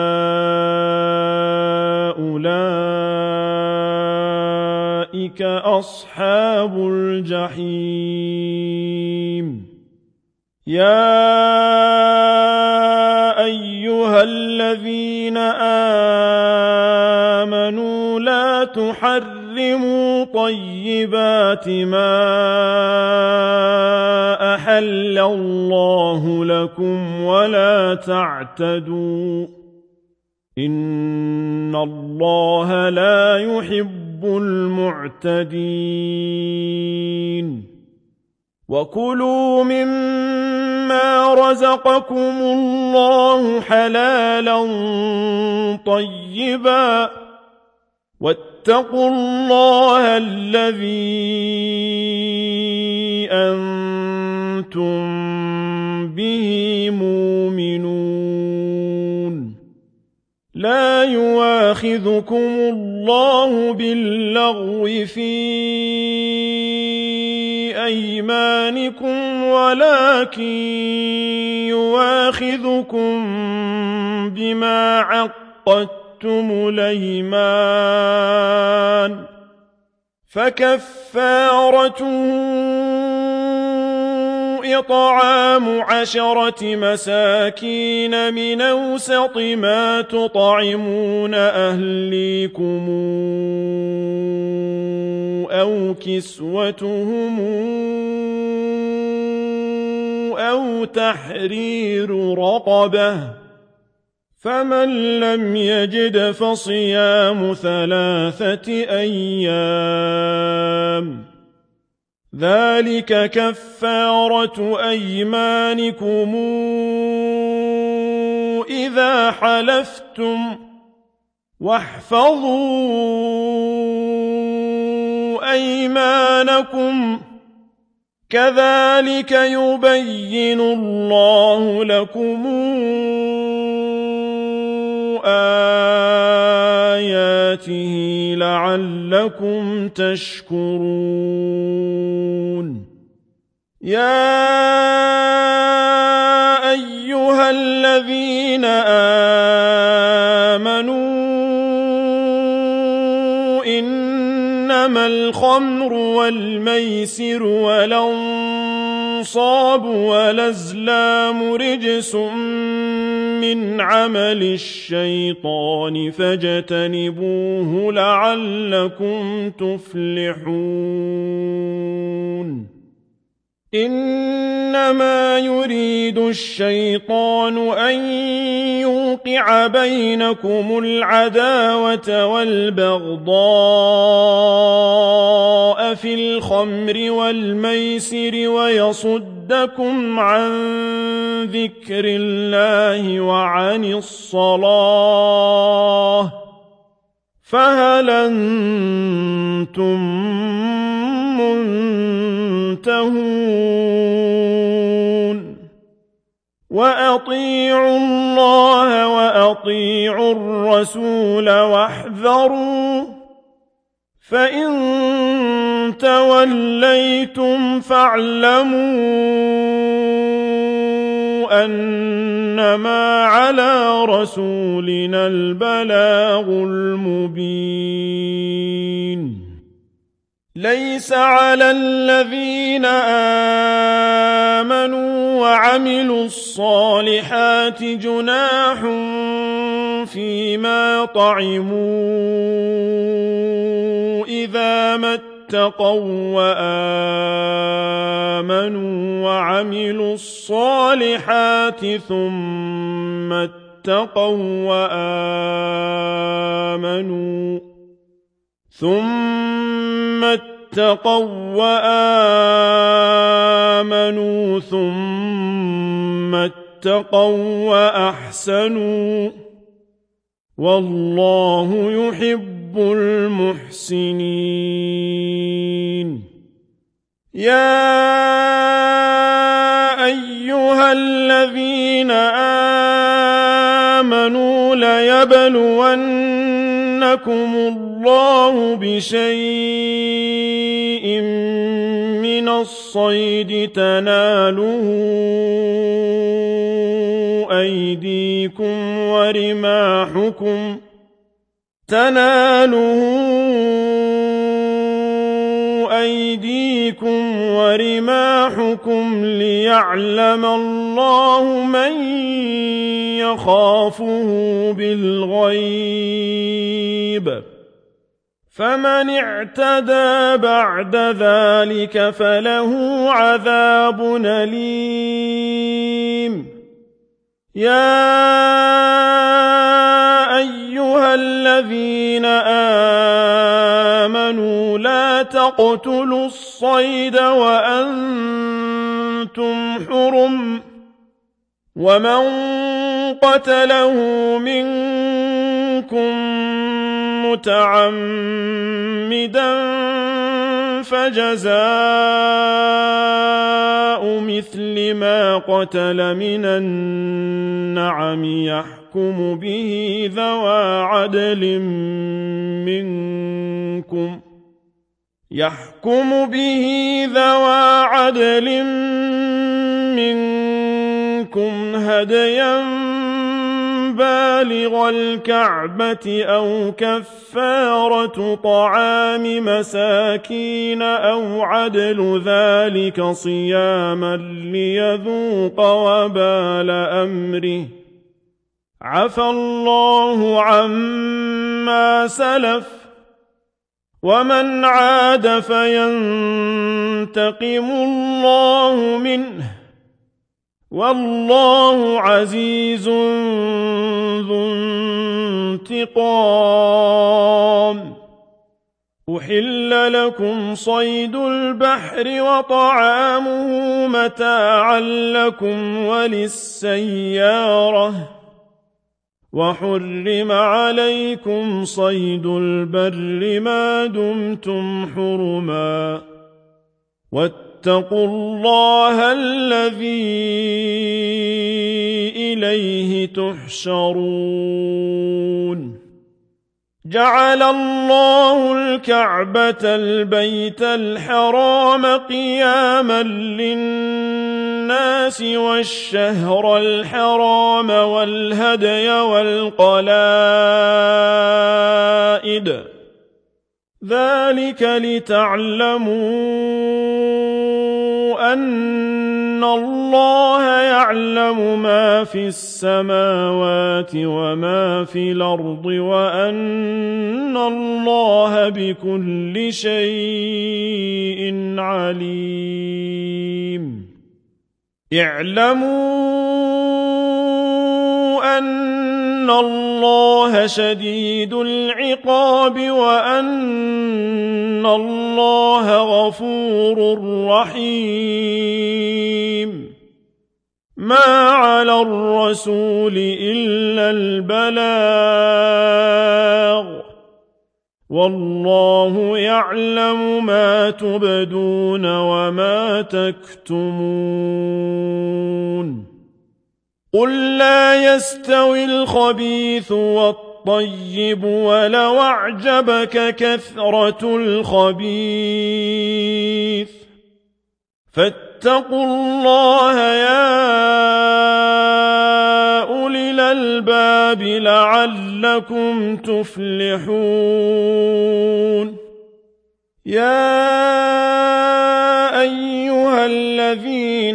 أولئك أصحاب الجحيم يا أيها الذين آمنوا لا تحرموا طيبات ما أحل الله لكم ولا تعتدوا إن الله لا يحب المعتدين وكلوا مما رزقكم الله حلالا طيبا واتقوا الله الذي أنتم به مؤمنون لا يؤاخذكم الله باللغو في أيمانكم ولكن يؤاخذكم بما عقدتم الأيمان فكفارته إطعام 10 مساكين من أوسط ما تطعمون أهليكم أو كسوتهم أو تحرير رقبة فمن لم يجد فصيام 3 أيام ذلك كفارة أيمانكم إذا حلفتم واحفظوا أيمانكم كذلك يبين الله لكم آياته لعلكم تشكرون يا أيها الذين آمنوا إنما الخمر والميسر والأنصاب والأزلام رجس من عمل الشيطان فاجتنبوه لعلكم تفلحون إنما يريد الشيطان أن يوقع بينكم العداوة والبغضاء في الخمر والميسر ويصدكم عن ذكر الله وعن الصلاة فهل أنتم منتهون وأطيعوا الله وأطيعوا الرسول واحذروا فإن توليتم فاعلموا أنما على رسولنا البلاغ المبين ليس على الذين آمنوا وعملوا الصالحات جناح فيما طعموا إذا ما اتقوا وآمنوا وعملوا الصالحات ثم اتقوا وآمنوا ثم اتقوا وأحسنوا والله يحب المحسنين يا أيها الذين آمنوا ليبلونكم الله بشيء من الصيد تناله أيديكم ورماحكم ليعلم الله من يخافه بالغيب فمن اعتدى بعد ذلك فله عذاب أليم يا أيها الذين آمنوا لا تقتلوا الصيد وأنتم حرم ومن قتله منكم متعمدا فجزاء مثل ما قتل من النعم يحكم به ذوى عدل منكم هديا بالغ الكعبة أو كفارة طعام مساكين أو عدل ذلك صياما ليذوق وبال أمره عفى الله عما سلف ومن عاد فينتقم الله منه والله عزيز ذو انتقام. أحل لكم صيد البحر وطعامه متاعا لكم وللسيارة وحرم عليكم صيد البر ما دمتم حرما واتقوا الله الذي إليه تحشرون. جعل الله الكعبة البيت الحرام قياما للناس والشهر الحرام والهدي والقلائد ذلك لتعلموا أن الله يعلم ما في السماوات وما في الأرض وأن الله بكل شيء عليم. اعلموا أن الله شديد العقاب وأن الله غفور رحيم. ما على الرسول إلا البلاغ والله يعلم ما تبدون وما تكتمون. قل لا يستوي الخبيث والطيب ولو أعجبك كثرة الخبيث فاتقوا الله يا أولي الألباب لعلكم تفلحون. يا أيها الذين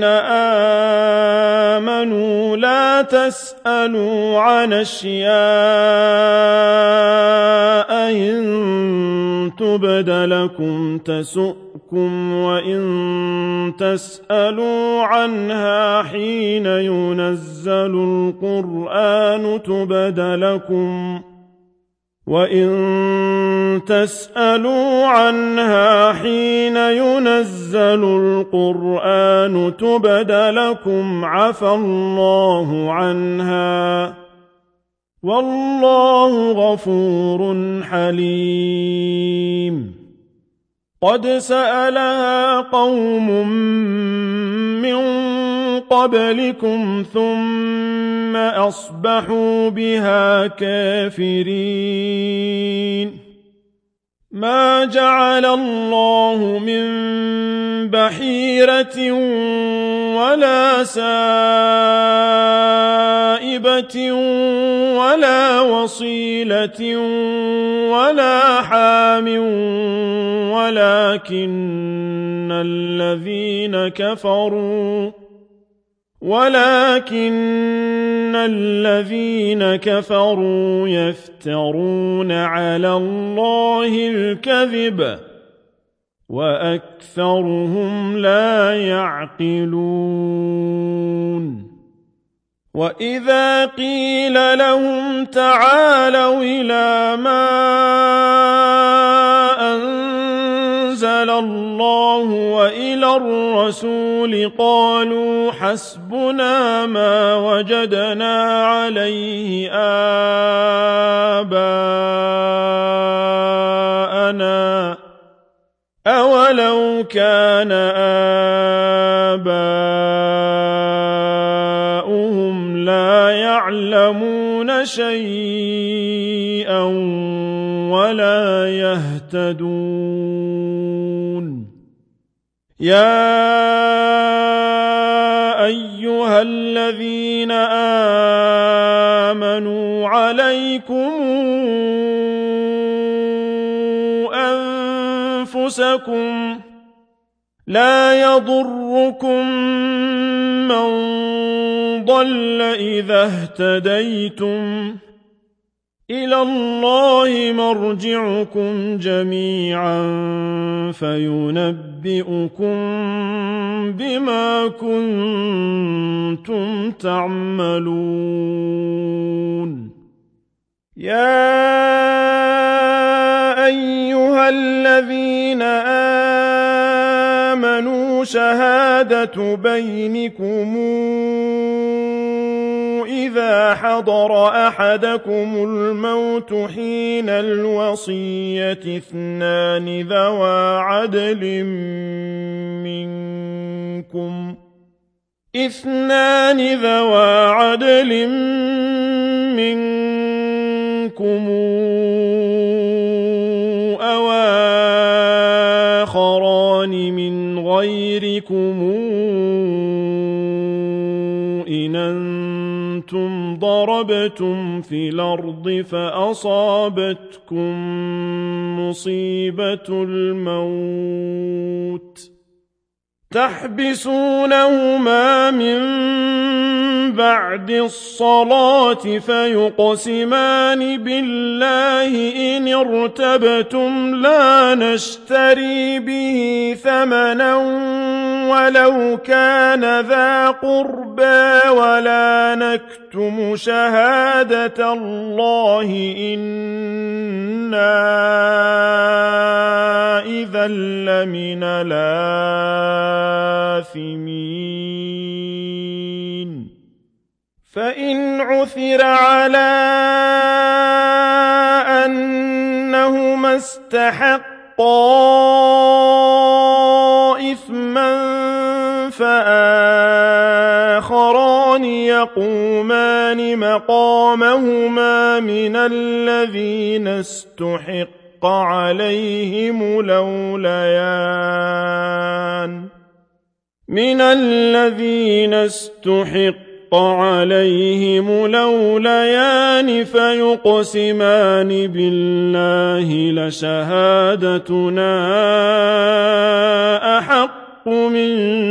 آمنوا لا تسألوا عن أشياء إن تبد لكم تسؤكم وإن تسألوا عنها حين ينزل القرآن تبد لكم وإن تسألوا عنها حين ينزل القرآن تبد لكم عفى الله عنها والله غفور حليم. قد سألها قوم من قبلكم ثم أصبحوا بها كافرين. ما جعل الله من بحيرة ولا سائبة ولا وصيلة ولا حام ولكن الذين كفروا يفترون على الله الكذب وأكثرهم لا يعقلون. وإذا قيل لهم تعالوا إلى ما أنزل الله وإلى الرسول قالوا حسبنا ما وجدنا عليه آباءنا أولو كان آباؤهم لا يعلمون شيئا ولا يهتدون. يا أيها الذين آمنوا عليكم أنفسكم لا يضركم من ضل إذا اهتديتم إلى الله مرجعكم جميعا فينبئكم بما كنتم تعملون يا أيها الذين آمنوا شهادة بينكم إذا حضر أحدكم الموت حين الوصية اثنان ذوى عدل منكم أو آخران من غيركم إن أنتم ضربتم في الأرض فأصابتكم مصيبة الموت تحبسونهما من بعد الصلاة فيقسمان بالله إن ارتبتم لا نشتري به ثمنا ولو كان ذا قربى ولا نكتم شهادة الله إنا إذا لمن الآثمين فإن عثر على أنهما استحقا إثما فآخران يقومان مقامهما من الذين استحق عليهم الأوليان فيقسمان بالله لشهادتنا أحق من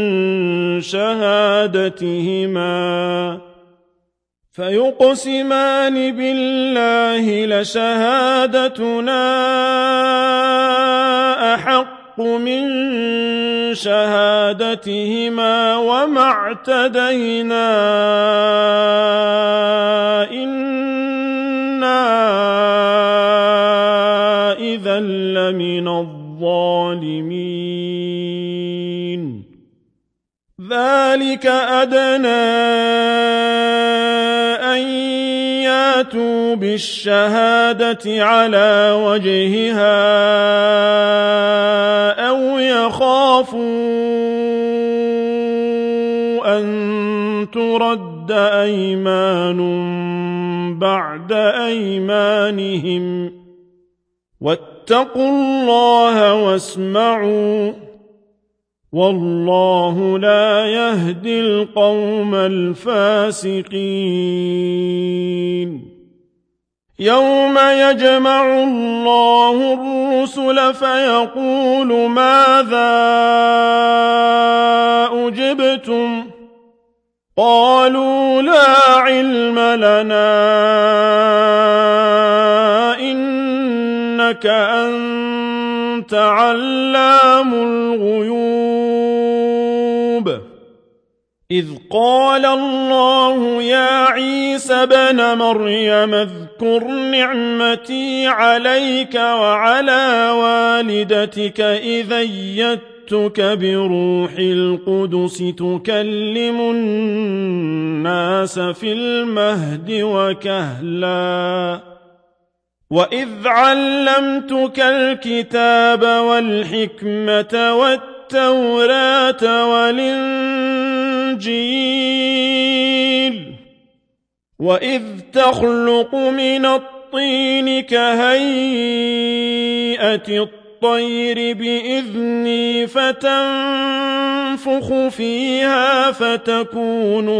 شهادتهما وما اعتدينا إنا إذا لمن الظالمين ذلك أدنى أن ياتوا بالشهادة على وجهها أو يخافوا أن ترد أيمان بعد أيمانهم واتقوا الله واسمعوا والله لا يهدي القوم الفاسقين يوم يجمع الله الرسل فيقول ماذا أجبتم قالوا لا علم لنا إنك أنت علام الغيوب إذ قال الله يا عيسى ابن مريم اذكر نعمتي عليك وعلى والدتك إذ أيدتك بروح القدس تكلم الناس في المهد وكهلا وإذ علمتك الكتاب والحكمة والتوراة والإنجيل وإذ تخلق من الطين كهيئة الطير بإذني فتنفخ فيها فتكون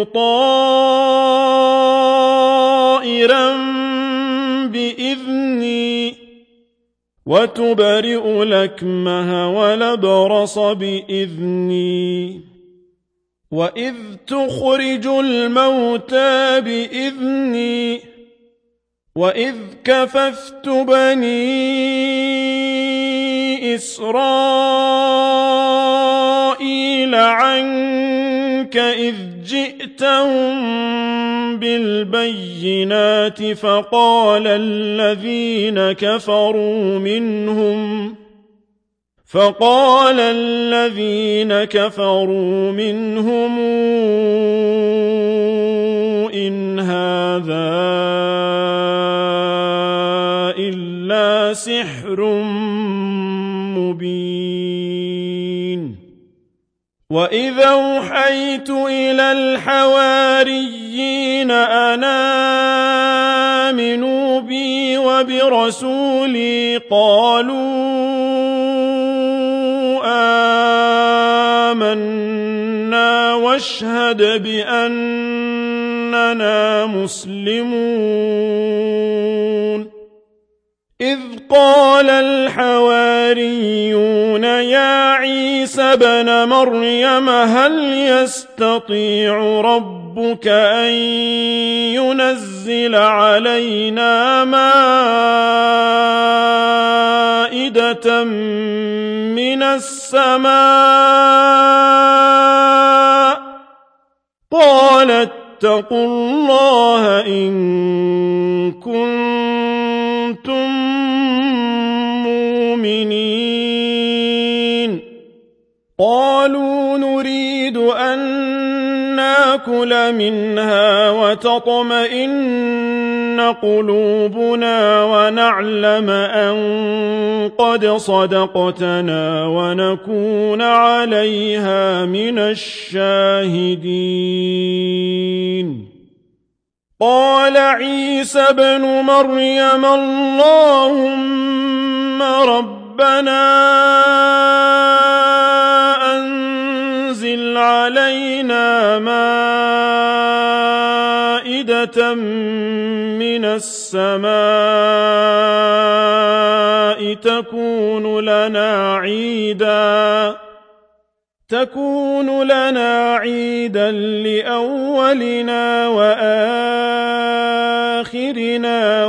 طائرا بإذني وتبرئ الأكمه والأبرص بإذني وإذ تخرج الموتى بإذني وإذ كففت بني إسرائيل عنك إذ جئتهم بالبينات فقال الذين كفروا منهم إن هذا إلا سحر مبين وإذ أوحيت إلى الحواريين أن آمنوا بي وبرسولي قالوا آمنا واشهد بأننا مسلمون إذ قال الحواريون يا عيسى ابن مريم هل يستطيع ربك أن ينزل علينا مائدة من السماء قال اتقوا الله إن كنتم مؤمنين قالوا نريد أن نأكل منها وتطمئن قلوبنا ونعلم أن قد صدقتنا ونكون عليها من الشاهدين قال عيسى ابن مريم اللهم ربنا أنزل علينا مائدة من السماء تكون لنا عيدا لأولنا وآخرنا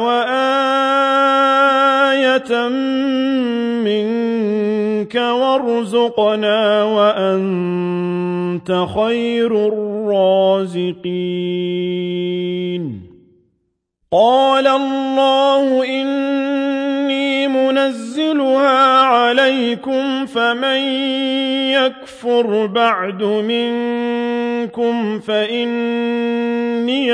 وآية منك وارزقنا وأنت خير الرازقين قال الله إني منزلها عليكم فمن يكفر بعد منكم فإني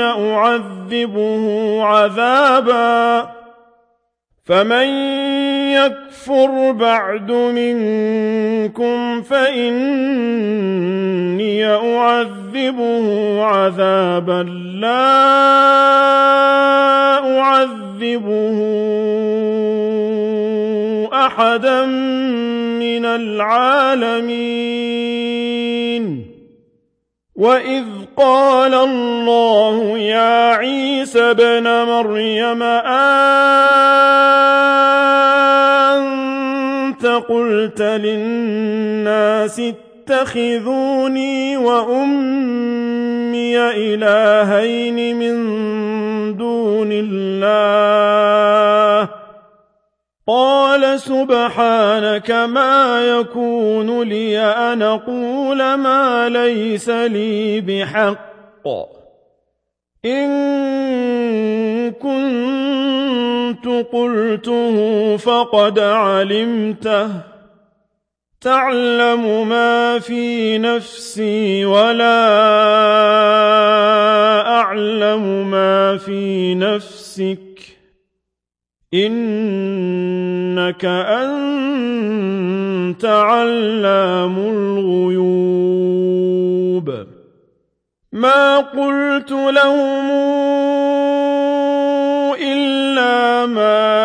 أعذبه عذابا لا أعذبه أحدا من العالمين وإذ قال الله يا عيسى ابن مريم أنت قلت للناس اتخذوني وأمي إلهين من دون الله قال سبحانك ما يكون لي أن أقول ما ليس لي بحق إن كنت قلته فقد علمته تعلم ما في نفسي ولا أعلم ما في نفسك إنك أنت علام الغيوب ما قلت لهم إلا ما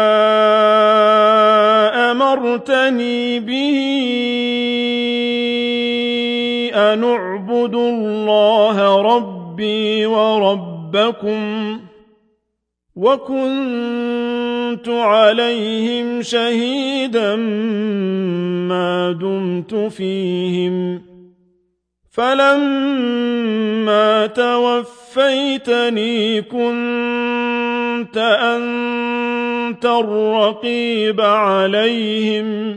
أمرتني به أن اعبدوا الله ربي وربكم وكنت عليهم شهيدا ما دمت فيهم فلما توفيتني كنت أنت الرقيب عليهم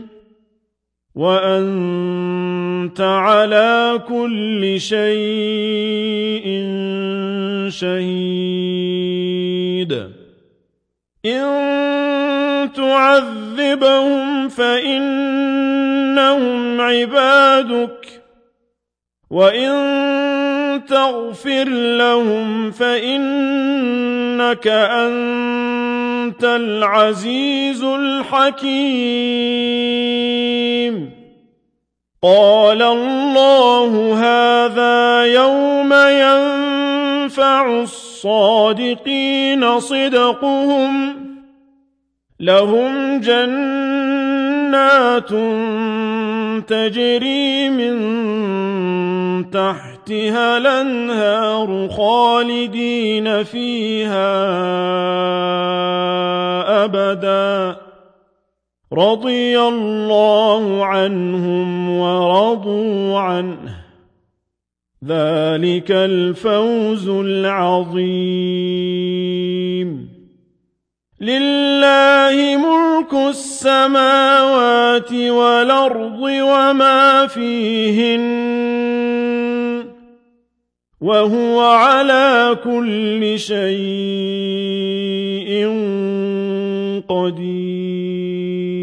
وأنت على كل شيء شهيد إن تعذبهم فإنهم عبادك وإن تغفر لهم فإنك أنت العزيز الحكيم قال الله هذا يوم ينفع الصادقين صدقهم لهم جنات تجري من تحتها الأنهار خالدين فيها أبدا رضي الله عنهم ورضوا عنه ذلك الفوز العظيم لله ملك السماوات والأرض وما فيهن وهو على كل شيء قدير